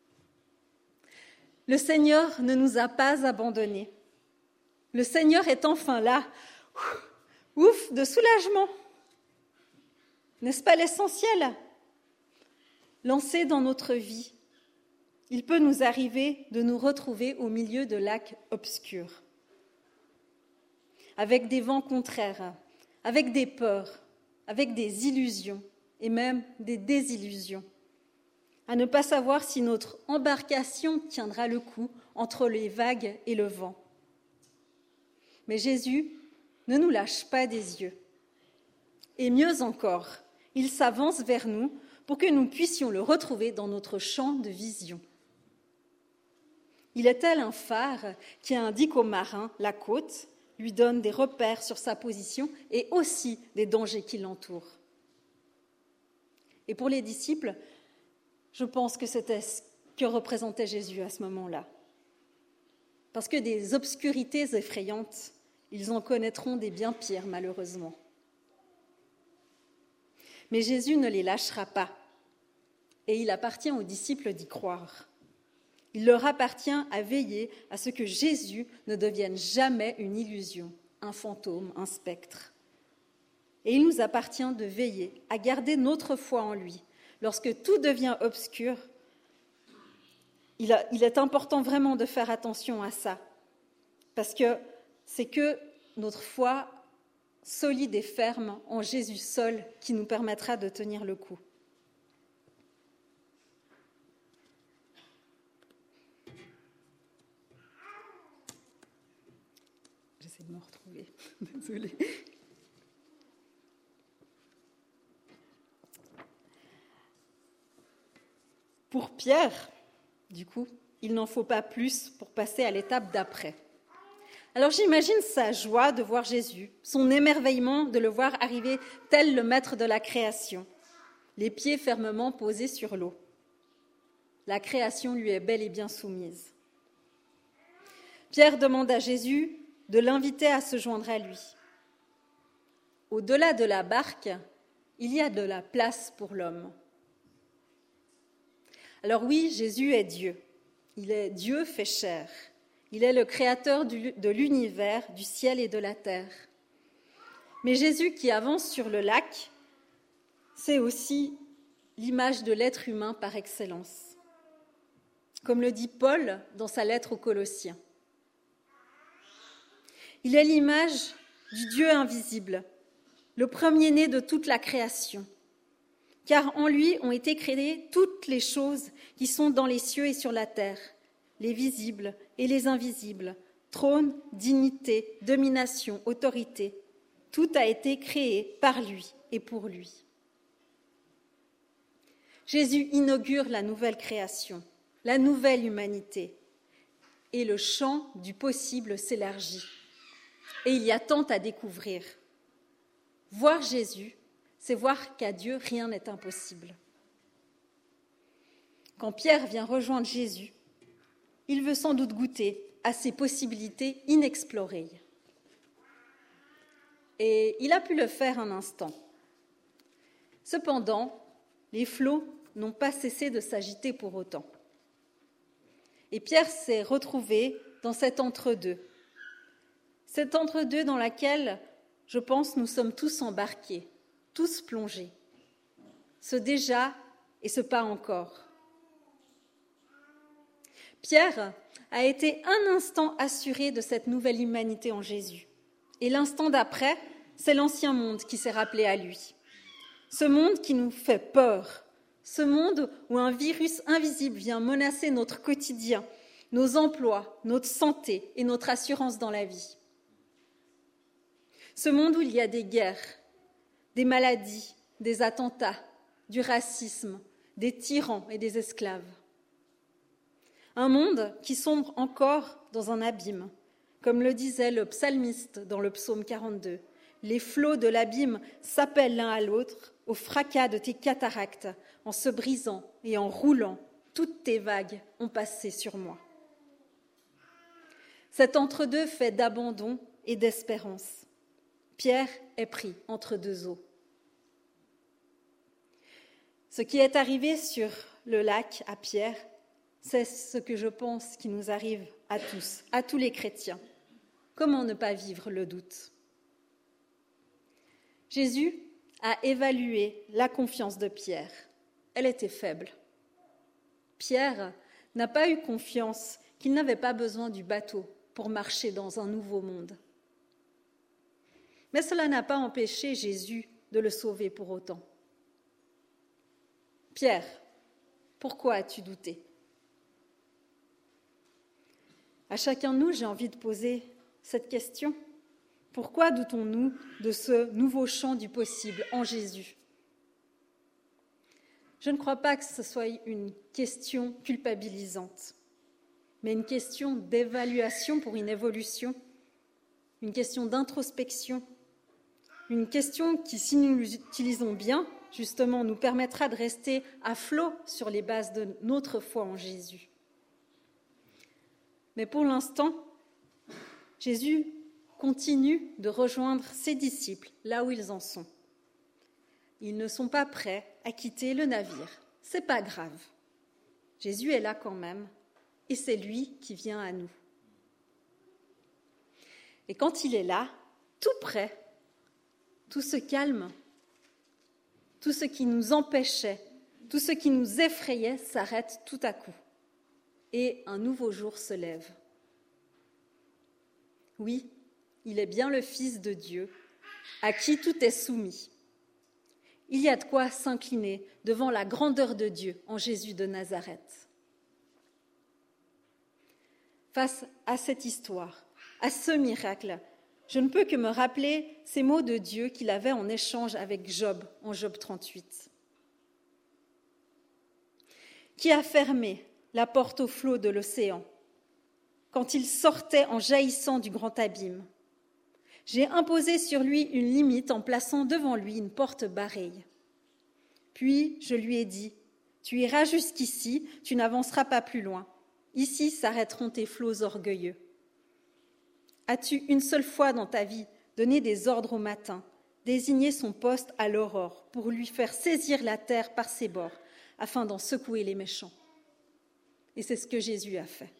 Le Seigneur ne nous a pas abandonnés. Le Seigneur est enfin là. Ouf, de soulagement. N'est-ce pas l'essentiel ? Lancé dans notre vie, il peut nous arriver de nous retrouver au milieu de lacs obscurs, avec des vents contraires, avec des peurs, avec des illusions et même des désillusions, à ne pas savoir si notre embarcation tiendra le coup entre les vagues et le vent. Mais Jésus ne nous lâche pas des yeux. Et mieux encore, il s'avance vers nous pour que nous puissions le retrouver dans notre champ de vision. Il est tel un phare qui indique aux marins la côte, lui donne des repères sur sa position et aussi des dangers qui l'entourent. Et pour les disciples, je pense que c'était ce que représentait Jésus à ce moment-là. Parce que des obscurités effrayantes, ils en connaîtront des bien pires, malheureusement. Mais Jésus ne les lâchera pas, et il appartient aux disciples d'y croire. Il leur appartient à veiller à ce que Jésus ne devienne jamais une illusion, un fantôme, un spectre. Et il nous appartient de veiller à garder notre foi en lui. Lorsque tout devient obscur, il, a, il est important vraiment de faire attention à ça, parce que c'est que notre foi solide et ferme en Jésus seul qui nous permettra de tenir le coup. J'essaie de me retrouver, désolée. Pour Pierre, du coup, il n'en faut pas plus pour passer à l'étape d'après. Alors j'imagine sa joie de voir Jésus, son émerveillement de le voir arriver tel le maître de la création, les pieds fermement posés sur l'eau. La création lui est bel et bien soumise. Pierre demande à Jésus de l'inviter à se joindre à lui. Au-delà de la barque, il y a de la place pour l'homme. Alors oui, Jésus est Dieu. Il est Dieu fait chair. Il est le créateur de l'univers, du ciel et de la terre. Mais Jésus qui avance sur le lac, c'est aussi l'image de l'être humain par excellence. Comme le dit Paul dans sa lettre aux Colossiens. Il est l'image du Dieu invisible, le premier-né de toute la création. Car en lui ont été créées toutes les choses qui sont dans les cieux et sur la terre, les visibles et les invisibles, trône, dignité, domination, autorité. Tout a été créé par lui et pour lui. Jésus inaugure la nouvelle création, la nouvelle humanité, et le champ du possible s'élargit. Et il y a tant à découvrir. Voir Jésus, c'est voir qu'à Dieu, rien n'est impossible. Quand Pierre vient rejoindre Jésus, il veut sans doute goûter à ces possibilités inexplorées. Et il a pu le faire un instant. Cependant, les flots n'ont pas cessé de s'agiter pour autant. Et Pierre s'est retrouvé dans cet entre-deux. Cet entre-deux dans lequel, je pense, nous sommes tous embarqués. Tous plongés, ce déjà et ce pas encore. Pierre a été un instant assuré de cette nouvelle humanité en Jésus. Et l'instant d'après, c'est l'ancien monde qui s'est rappelé à lui. Ce monde qui nous fait peur, ce monde où un virus invisible vient menacer notre quotidien, nos emplois, notre santé et notre assurance dans la vie. Ce monde où il y a des guerres, des maladies, des attentats, du racisme, des tyrans et des esclaves. Un monde qui sombre encore dans un abîme, comme le disait le psalmiste dans le psaume quarante-deux. Les flots de l'abîme s'appellent l'un à l'autre au fracas de tes cataractes, en se brisant et en roulant, toutes tes vagues ont passé sur moi. Cet entre-deux fait d'abandon et d'espérance. Pierre est pris entre deux eaux. Ce qui est arrivé sur le lac à Pierre, c'est ce que je pense qui nous arrive à tous, à tous les chrétiens. Comment ne pas vivre le doute ? Jésus a évalué la confiance de Pierre. Elle était faible. Pierre n'a pas eu confiance qu'il n'avait pas besoin du bateau pour marcher dans un nouveau monde. Mais cela n'a pas empêché Jésus de le sauver pour autant. Pierre, pourquoi as-tu douté ? À chacun de nous, j'ai envie de poser cette question. Pourquoi doutons-nous de ce nouveau champ du possible en Jésus ? Je ne crois pas que ce soit une question culpabilisante, mais une question d'évaluation pour une évolution, une question d'introspection, une question qui, si nous l'utilisons bien, justement, nous permettra de rester à flot sur les bases de notre foi en Jésus. Mais pour l'instant, Jésus continue de rejoindre ses disciples là où ils en sont. Ils ne sont pas prêts à quitter le navire. C'est pas grave. Jésus est là quand même, et c'est lui qui vient à nous. Et quand il est là, tout près, tout se calme, tout ce qui nous empêchait, tout ce qui nous effrayait s'arrête tout à coup. Et un nouveau jour se lève. Oui, il est bien le Fils de Dieu, à qui tout est soumis. Il y a de quoi s'incliner devant la grandeur de Dieu en Jésus de Nazareth. Face à cette histoire, à ce miracle, je ne peux que me rappeler ces mots de Dieu qu'il avait en échange avec Job en Job trente-huit. Qui a fermé la porte aux flots de l'océan quand il sortait en jaillissant du grand abîme? J'ai imposé sur lui une limite en plaçant devant lui une porte barrée. Puis je lui ai dit, tu iras jusqu'ici, tu n'avanceras pas plus loin. Ici s'arrêteront tes flots orgueilleux. As-tu une seule fois dans ta vie donné des ordres au matin, désigné son poste à l'aurore pour lui faire saisir la terre par ses bords, afin d'en secouer les méchants? Et c'est ce que Jésus a fait.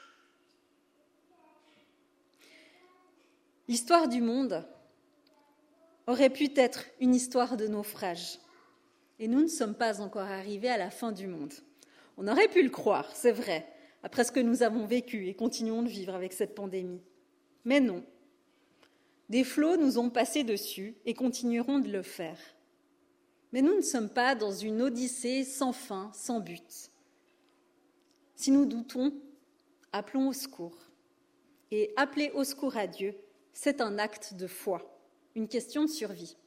L'histoire du monde aurait pu être une histoire de naufrage. Et nous ne sommes pas encore arrivés à la fin du monde. On aurait pu le croire, c'est vrai, après ce que nous avons vécu et continuons de vivre avec cette pandémie. Mais non. Des flots nous ont passé dessus et continueront de le faire. Mais nous ne sommes pas dans une odyssée sans fin, sans but. Si nous doutons, appelons au secours. Et appeler au secours à Dieu, c'est un acte de foi, une question de survie.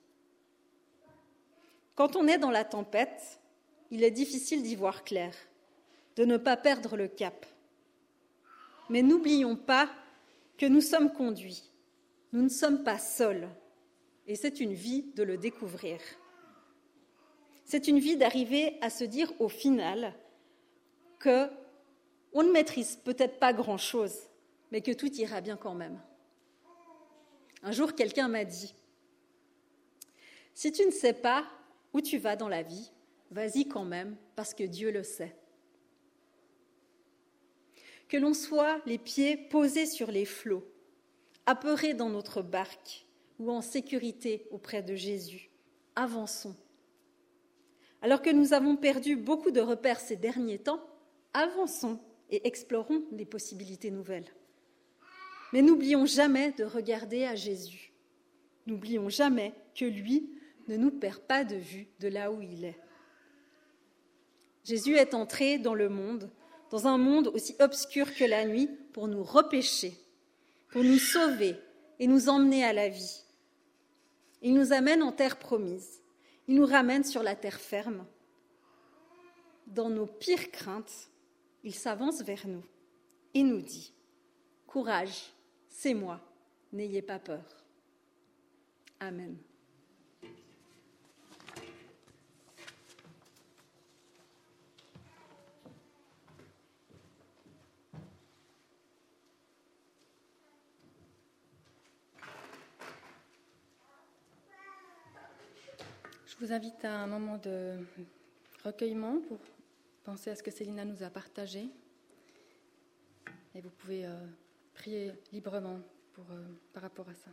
Quand on est dans la tempête, il est difficile d'y voir clair, de ne pas perdre le cap. Mais n'oublions pas que nous sommes conduits, nous ne sommes pas seuls, et c'est une vie de le découvrir. C'est une vie d'arriver à se dire au final qu'on ne maîtrise peut-être pas grand-chose, mais que tout ira bien quand même. Un jour, quelqu'un m'a dit « Si tu ne sais pas où tu vas dans la vie, vas-y quand même, parce que Dieu le sait. » Que l'on soit les pieds posés sur les flots, apeurés dans notre barque ou en sécurité auprès de Jésus, avançons. Alors que nous avons perdu beaucoup de repères ces derniers temps, avançons et explorons des possibilités nouvelles. Mais n'oublions jamais de regarder à Jésus. N'oublions jamais que lui ne nous perd pas de vue de là où il est. Jésus est entré dans le monde, dans un monde aussi obscur que la nuit, pour nous repêcher, pour nous sauver et nous emmener à la vie. Il nous amène en terre promise. Il nous ramène sur la terre ferme. Dans nos pires craintes, il s'avance vers nous et nous dit « Courage, c'est moi, n'ayez pas peur. » Amen. Je vous invite à un moment de recueillement pour penser à ce que Célina nous a partagé. Et vous pouvez euh, prier librement pour, euh, par rapport à ça.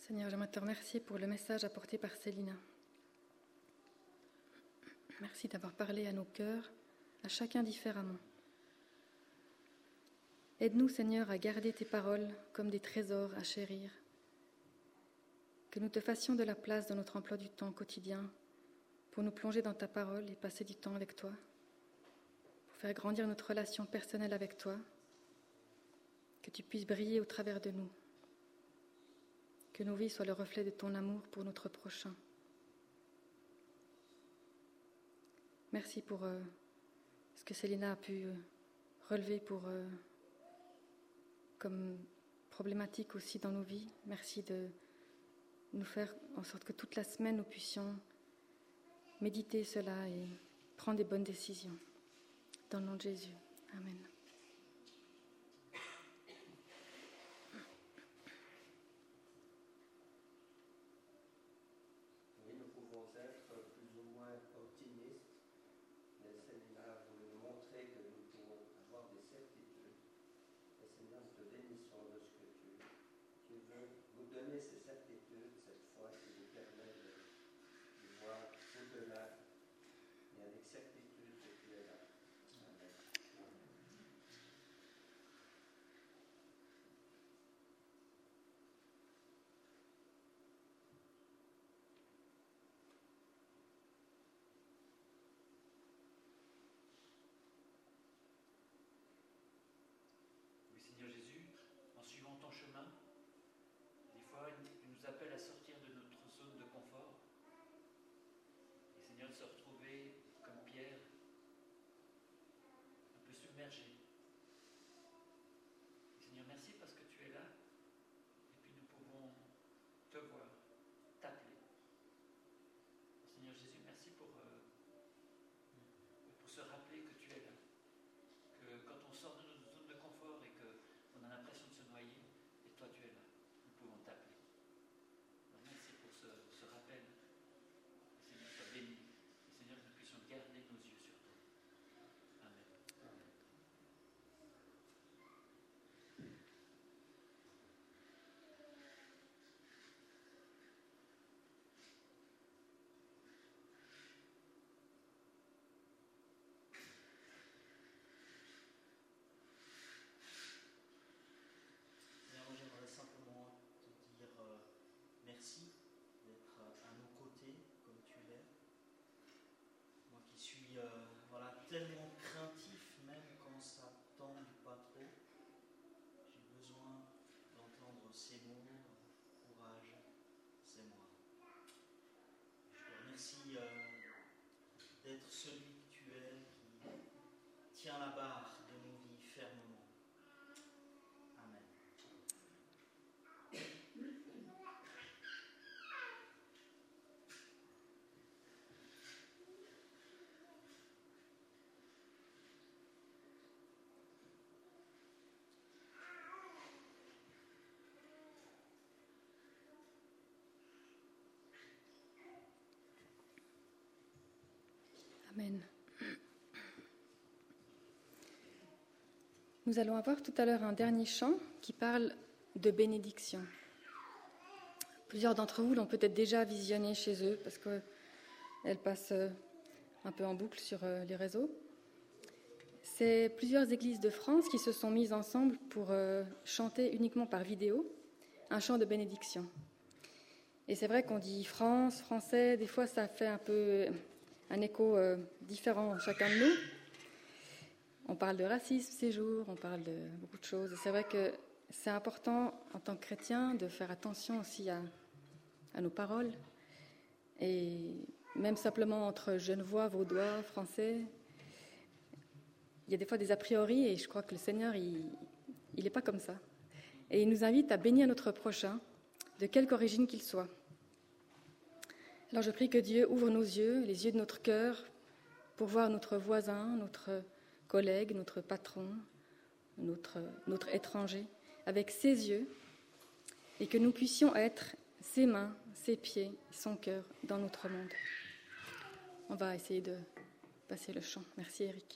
Seigneur, j'aimerais te remercier pour le message apporté par Célina. Merci d'avoir parlé à nos cœurs, à chacun différemment. Aide-nous, Seigneur, à garder tes paroles comme des trésors à chérir. Que nous te fassions de la place dans notre emploi du temps quotidien pour nous plonger dans ta parole et passer du temps avec toi, pour faire grandir notre relation personnelle avec toi, que tu puisses briller au travers de nous, que nos vies soient le reflet de ton amour pour notre prochain. Merci pour euh, ce que Célina a pu euh, relever pour, euh, comme problématique aussi dans nos vies. Merci de nous faire en sorte que toute la semaine nous puissions méditer cela et prendre des bonnes décisions. Dans le nom de Jésus. Amen. Oui, nous pouvons être plus ou moins optimistes, mais Célina voulait nous montrer que nous pouvons avoir des certitudes. Et Seigneur, nous te bénissons de ce que tu, tu veux nous donner ces certitudes cette fois, qui nous permet de, de voir au-delà et avec certitude que tu es là. Amen. Oui, Seigneur Jésus, en suivant ton chemin, des fois, tu nous appelles à sortir de notre zone de confort. Et Seigneur, de se retrouver comme Pierre, un peu submergé. Et Seigneur, merci parce que tu es là. Et puis nous pouvons te voir, t'appeler. Seigneur Jésus, merci pour, euh, pour se rappeler que tu es là. Que quand on sort de notre zone de confort et qu'on a l'impression de se noyer, et toi tu es là, nous pouvons t'appeler. Alors merci pour ce, ce rappel. Seigneur, sois béni. Et Seigneur, que nous puissions garder nos yeux sur toi. Amen. Amen. Seigneur, moi, j'aimerais simplement te dire euh, merci d'être euh, à nos côtés comme tu l'es. Moi qui suis euh, voilà, tellement craintif, même quand ça tend pas trop, j'ai besoin d'entendre ces mots, euh, courage, c'est moi. Je te remercie euh, d'être celui que tu es, qui tient la barre de nos vies fermement. Amen. Amen. Nous allons avoir tout à l'heure un dernier chant qui parle de bénédiction. Plusieurs d'entre vous l'ont peut-être déjà visionné chez eux parce qu'elle passe un peu en boucle sur les réseaux. C'est plusieurs églises de France qui se sont mises ensemble pour chanter uniquement par vidéo un chant de bénédiction. Et c'est vrai qu'on dit France, français, des fois ça fait un peu un écho différent chacun de nous. On parle de racisme ces jours, on parle de beaucoup de choses. Et c'est vrai que c'est important en tant que chrétien de faire attention aussi à, à nos paroles. Et même simplement entre genevois, vaudois, français, il y a des fois des a priori et je crois que le Seigneur, il n'est pas comme ça. Et il nous invite à bénir notre prochain, de quelque origine qu'il soit. Alors je prie que Dieu ouvre nos yeux, les yeux de notre cœur, pour voir notre voisin, notre collègue, notre patron, notre, notre étranger, avec ses yeux, et que nous puissions être ses mains, ses pieds, son cœur dans notre monde. On va essayer de passer le chant. Merci Eric.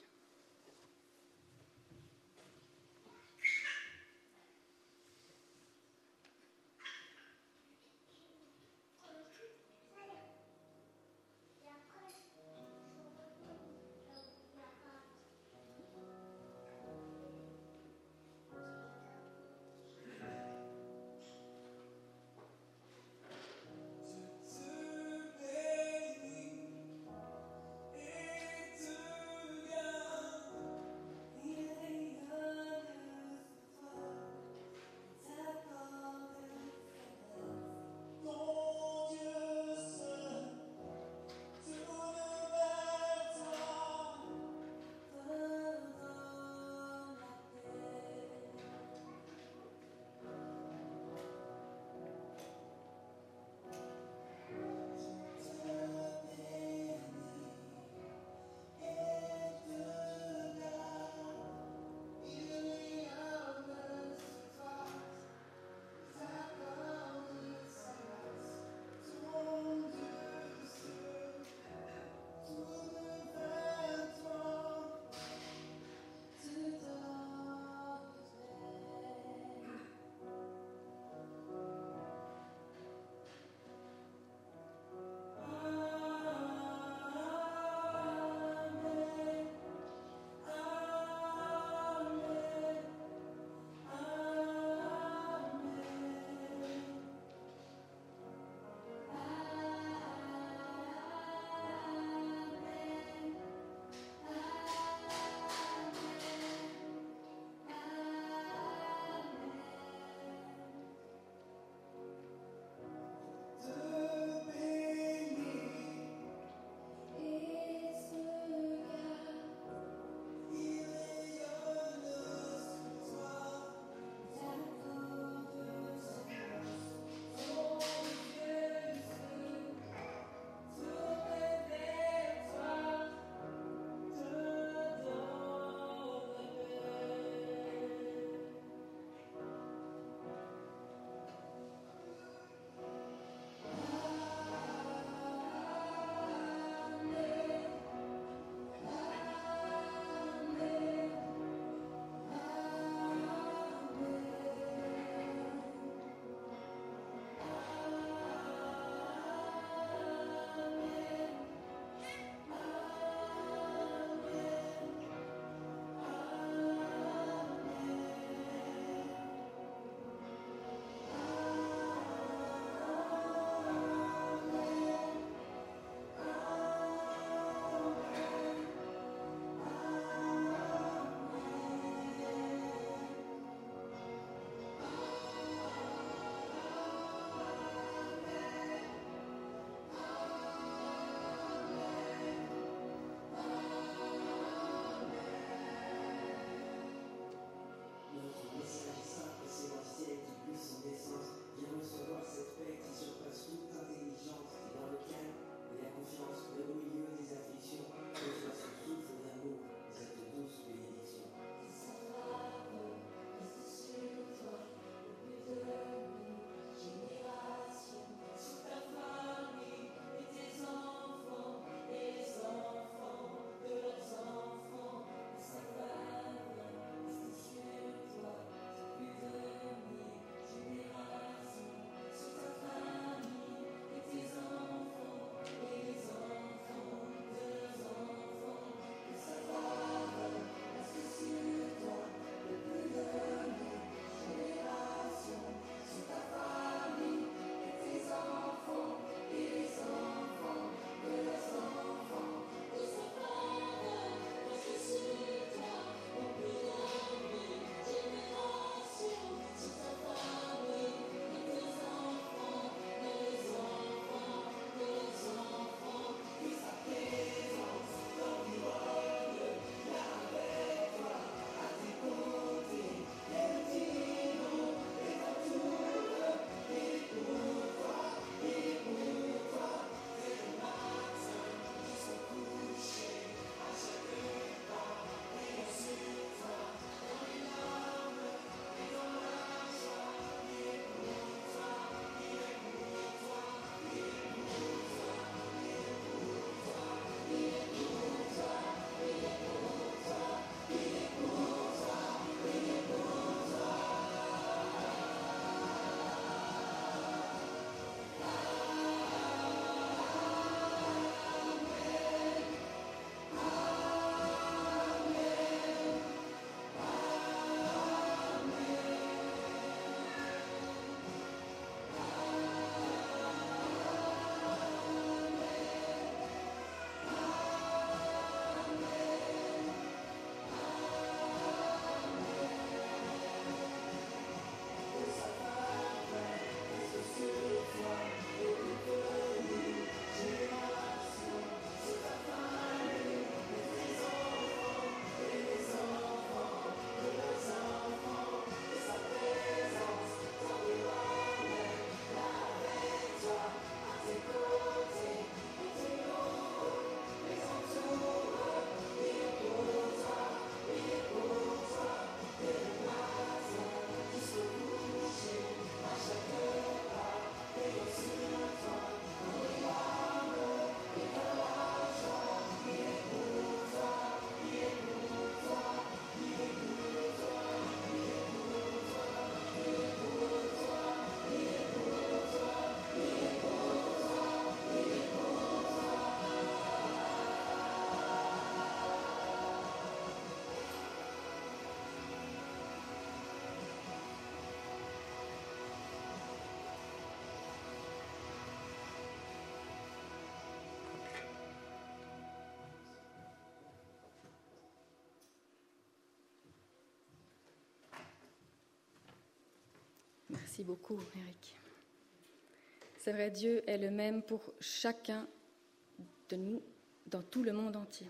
Merci beaucoup, Eric. C'est vrai, Dieu est le même pour chacun de nous dans tout le monde entier.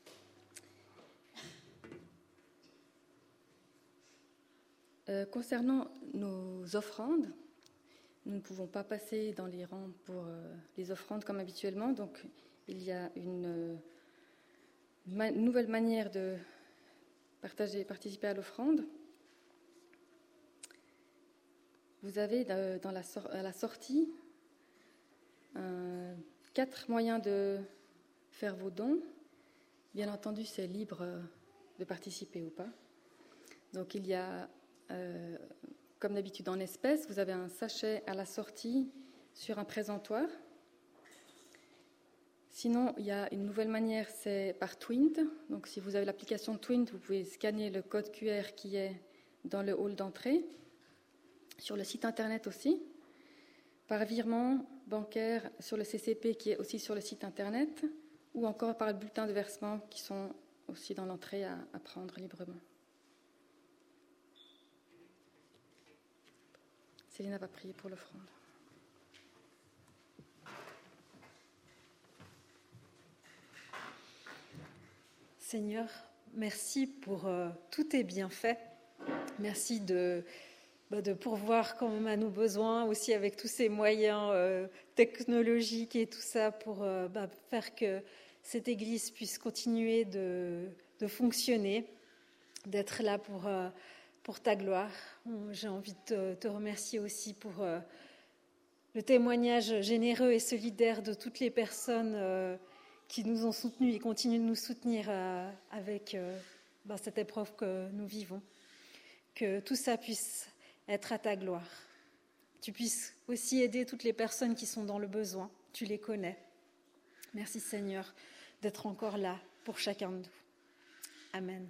Euh, concernant nos offrandes, nous ne pouvons pas passer dans les rangs pour euh, les offrandes comme habituellement, donc il y a une euh, ma- nouvelle manière de partager, participer à l'offrande. Vous avez euh, dans la sor- à la sortie euh, quatre moyens de faire vos dons. Bien entendu, c'est libre de participer ou pas. Donc il y a Euh, comme d'habitude en espèces, vous avez un sachet à la sortie sur un présentoir. Sinon, il y a une nouvelle manière, c'est par Twint. Donc si vous avez l'application Twint, vous pouvez scanner le code Q R qui est dans le hall d'entrée, sur le site internet aussi, par virement bancaire sur le C C P qui est aussi sur le site internet, ou encore par le bulletin de versement qui sont aussi dans l'entrée à, à prendre librement. Céline va prier pour l'offrande. Seigneur, merci pour euh, tous tes bienfaits. Merci de, bah, de pourvoir quand même à nos besoins, aussi avec tous ces moyens euh, technologiques et tout ça pour euh, bah, faire que cette Église puisse continuer de, de fonctionner, d'être là pour... Euh, pour ta gloire. J'ai envie de te, te remercier aussi pour euh, le témoignage généreux et solidaire de toutes les personnes euh, qui nous ont soutenus et continuent de nous soutenir euh, avec euh, ben, cette épreuve que nous vivons. Que tout ça puisse être à ta gloire. Tu puisses aussi aider toutes les personnes qui sont dans le besoin. Tu les connais. Merci Seigneur d'être encore là pour chacun de nous. Amen.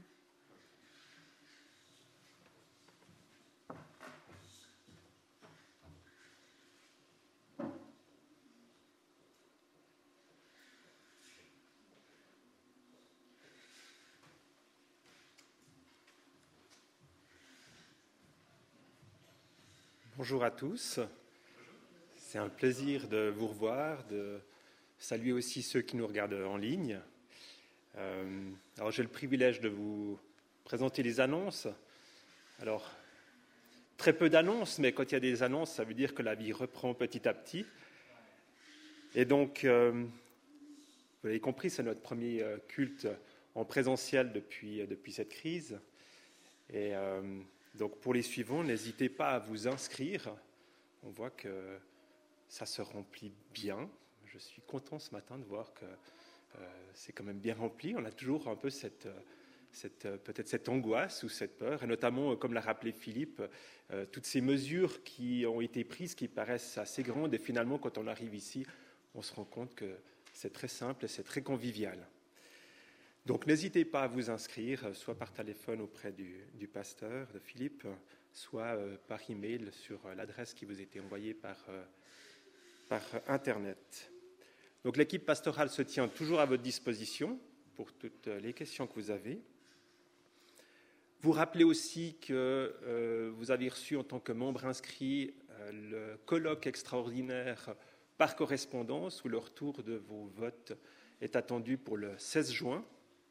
Bonjour à tous, c'est un plaisir de vous revoir, de saluer aussi ceux qui nous regardent en ligne. Euh, alors j'ai le privilège de vous présenter les annonces. Alors, très peu d'annonces, mais quand il y a des annonces, ça veut dire que la vie reprend petit à petit. Et donc, euh, vous l'avez compris, c'est notre premier culte en présentiel depuis, depuis cette crise. Et... Euh, Donc pour les suivants, n'hésitez pas à vous inscrire. On voit que ça se remplit bien. Je suis content ce matin de voir que euh, c'est quand même bien rempli. On a toujours un peu cette, cette, peut-être cette angoisse ou cette peur, et notamment, comme l'a rappelé Philippe, euh, toutes ces mesures qui ont été prises, qui paraissent assez grandes, et finalement, quand on arrive ici, on se rend compte que c'est très simple et c'est très convivial. Donc n'hésitez pas à vous inscrire, soit par téléphone auprès du, du pasteur, de Philippe, soit euh, par email sur euh, l'adresse qui vous a été envoyée par, euh, par Internet. Donc l'équipe pastorale se tient toujours à votre disposition pour toutes les questions que vous avez. Vous rappelez aussi que euh, vous avez reçu en tant que membre inscrit euh, le colloque extraordinaire par correspondance, où le retour de vos votes est attendu pour le seize juin.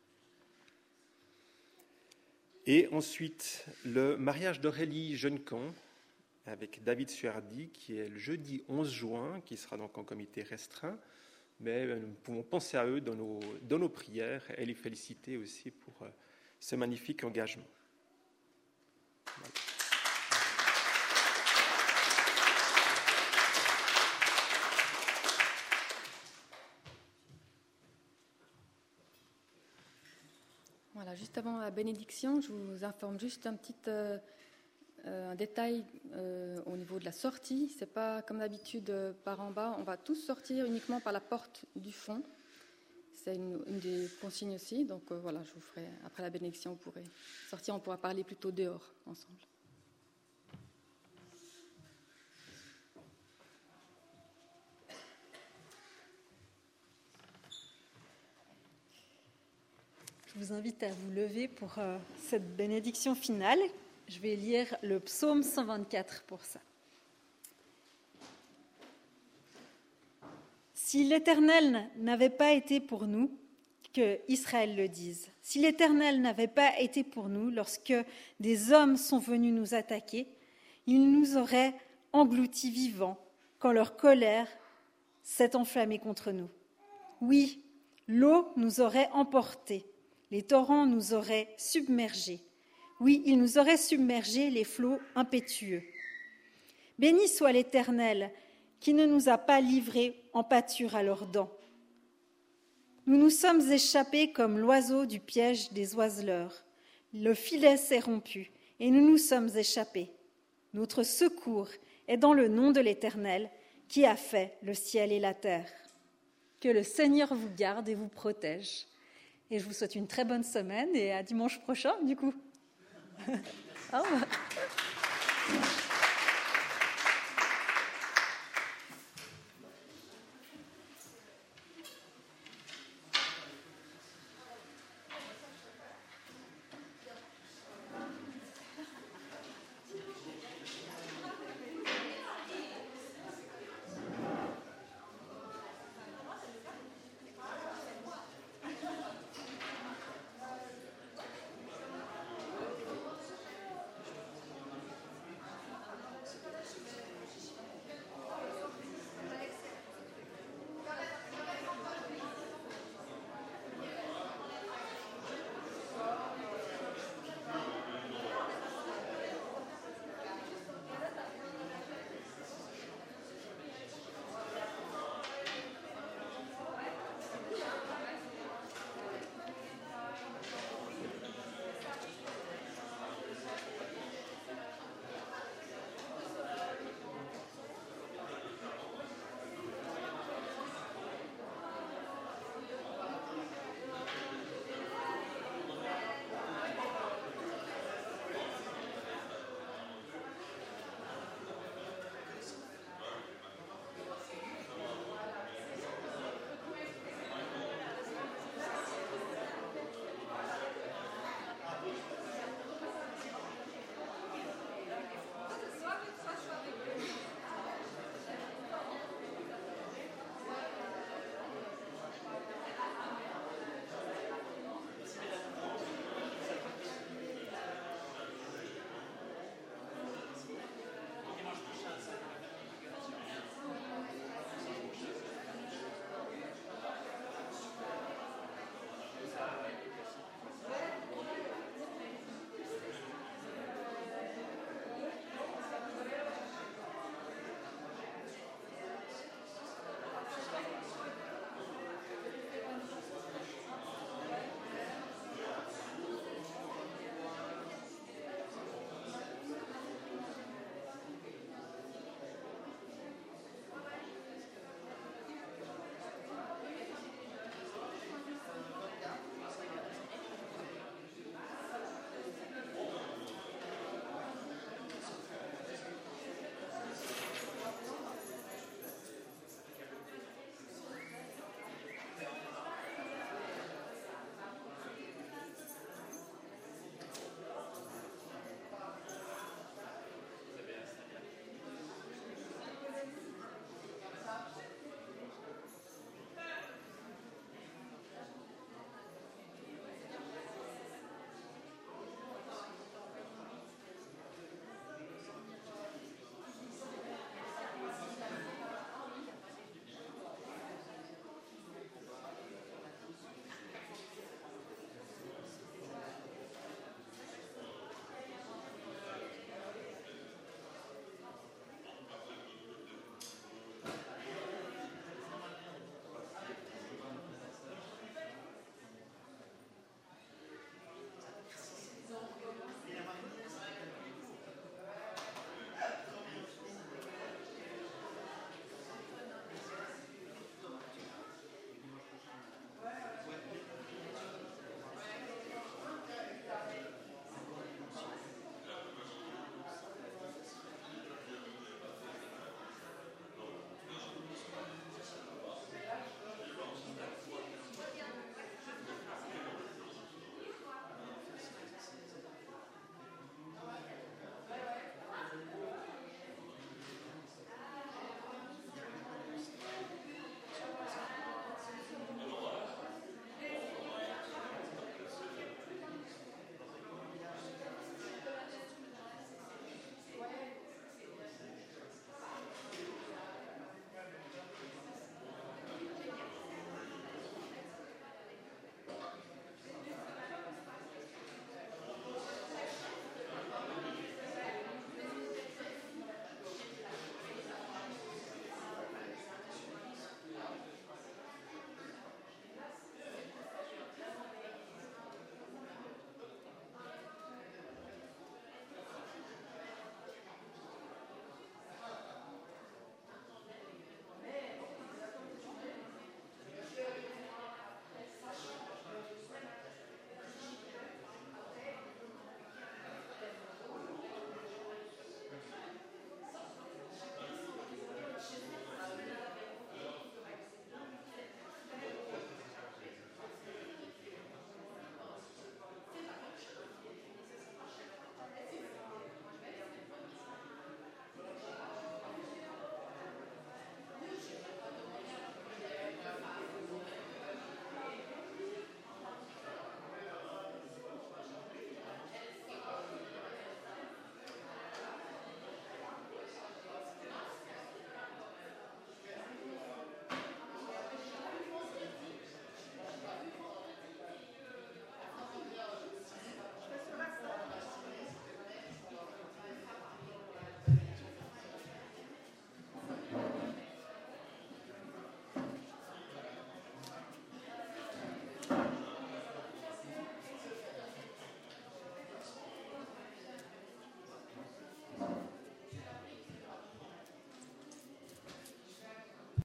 Et ensuite, le mariage d'Aurélie Jeunecamp avec David Suardi, qui est le jeudi onze juin, qui sera donc en comité restreint. Mais nous pouvons penser à eux dans nos, dans nos prières et les féliciter aussi pour euh, ce magnifique engagement. Voilà. Voilà, juste avant la bénédiction, je vous informe juste un petit euh, euh, un détail euh, au niveau de la sortie. Ce n'est pas comme d'habitude euh, par en bas. On va tous sortir uniquement par la porte du fond. C'est une, une des consignes aussi. Donc euh, voilà, je vous ferai, après la bénédiction, vous pourrez sortir. On pourra parler plutôt dehors ensemble. Je vous invite à vous lever pour euh, cette bénédiction finale. Je vais lire le psaume cent vingt-quatre pour ça. Si l'Éternel n'avait pas été pour nous, que Israël le dise, si l'Éternel n'avait pas été pour nous lorsque des hommes sont venus nous attaquer, il nous aurait engloutis vivants quand leur colère s'est enflammée contre nous. Oui, l'eau nous aurait emportés, les torrents nous auraient submergés. Oui, ils nous auraient submergés, les flots impétueux. Béni soit l'Éternel, qui ne nous a pas livrés en pâture à leurs dents. Nous nous sommes échappés comme l'oiseau du piège des oiseleurs. Le filet s'est rompu et nous nous sommes échappés. Notre secours est dans le nom de l'Éternel qui a fait le ciel et la terre. Que le Seigneur vous garde et vous protège. Et je vous souhaite une très bonne semaine et à dimanche prochain, du coup. Au revoir.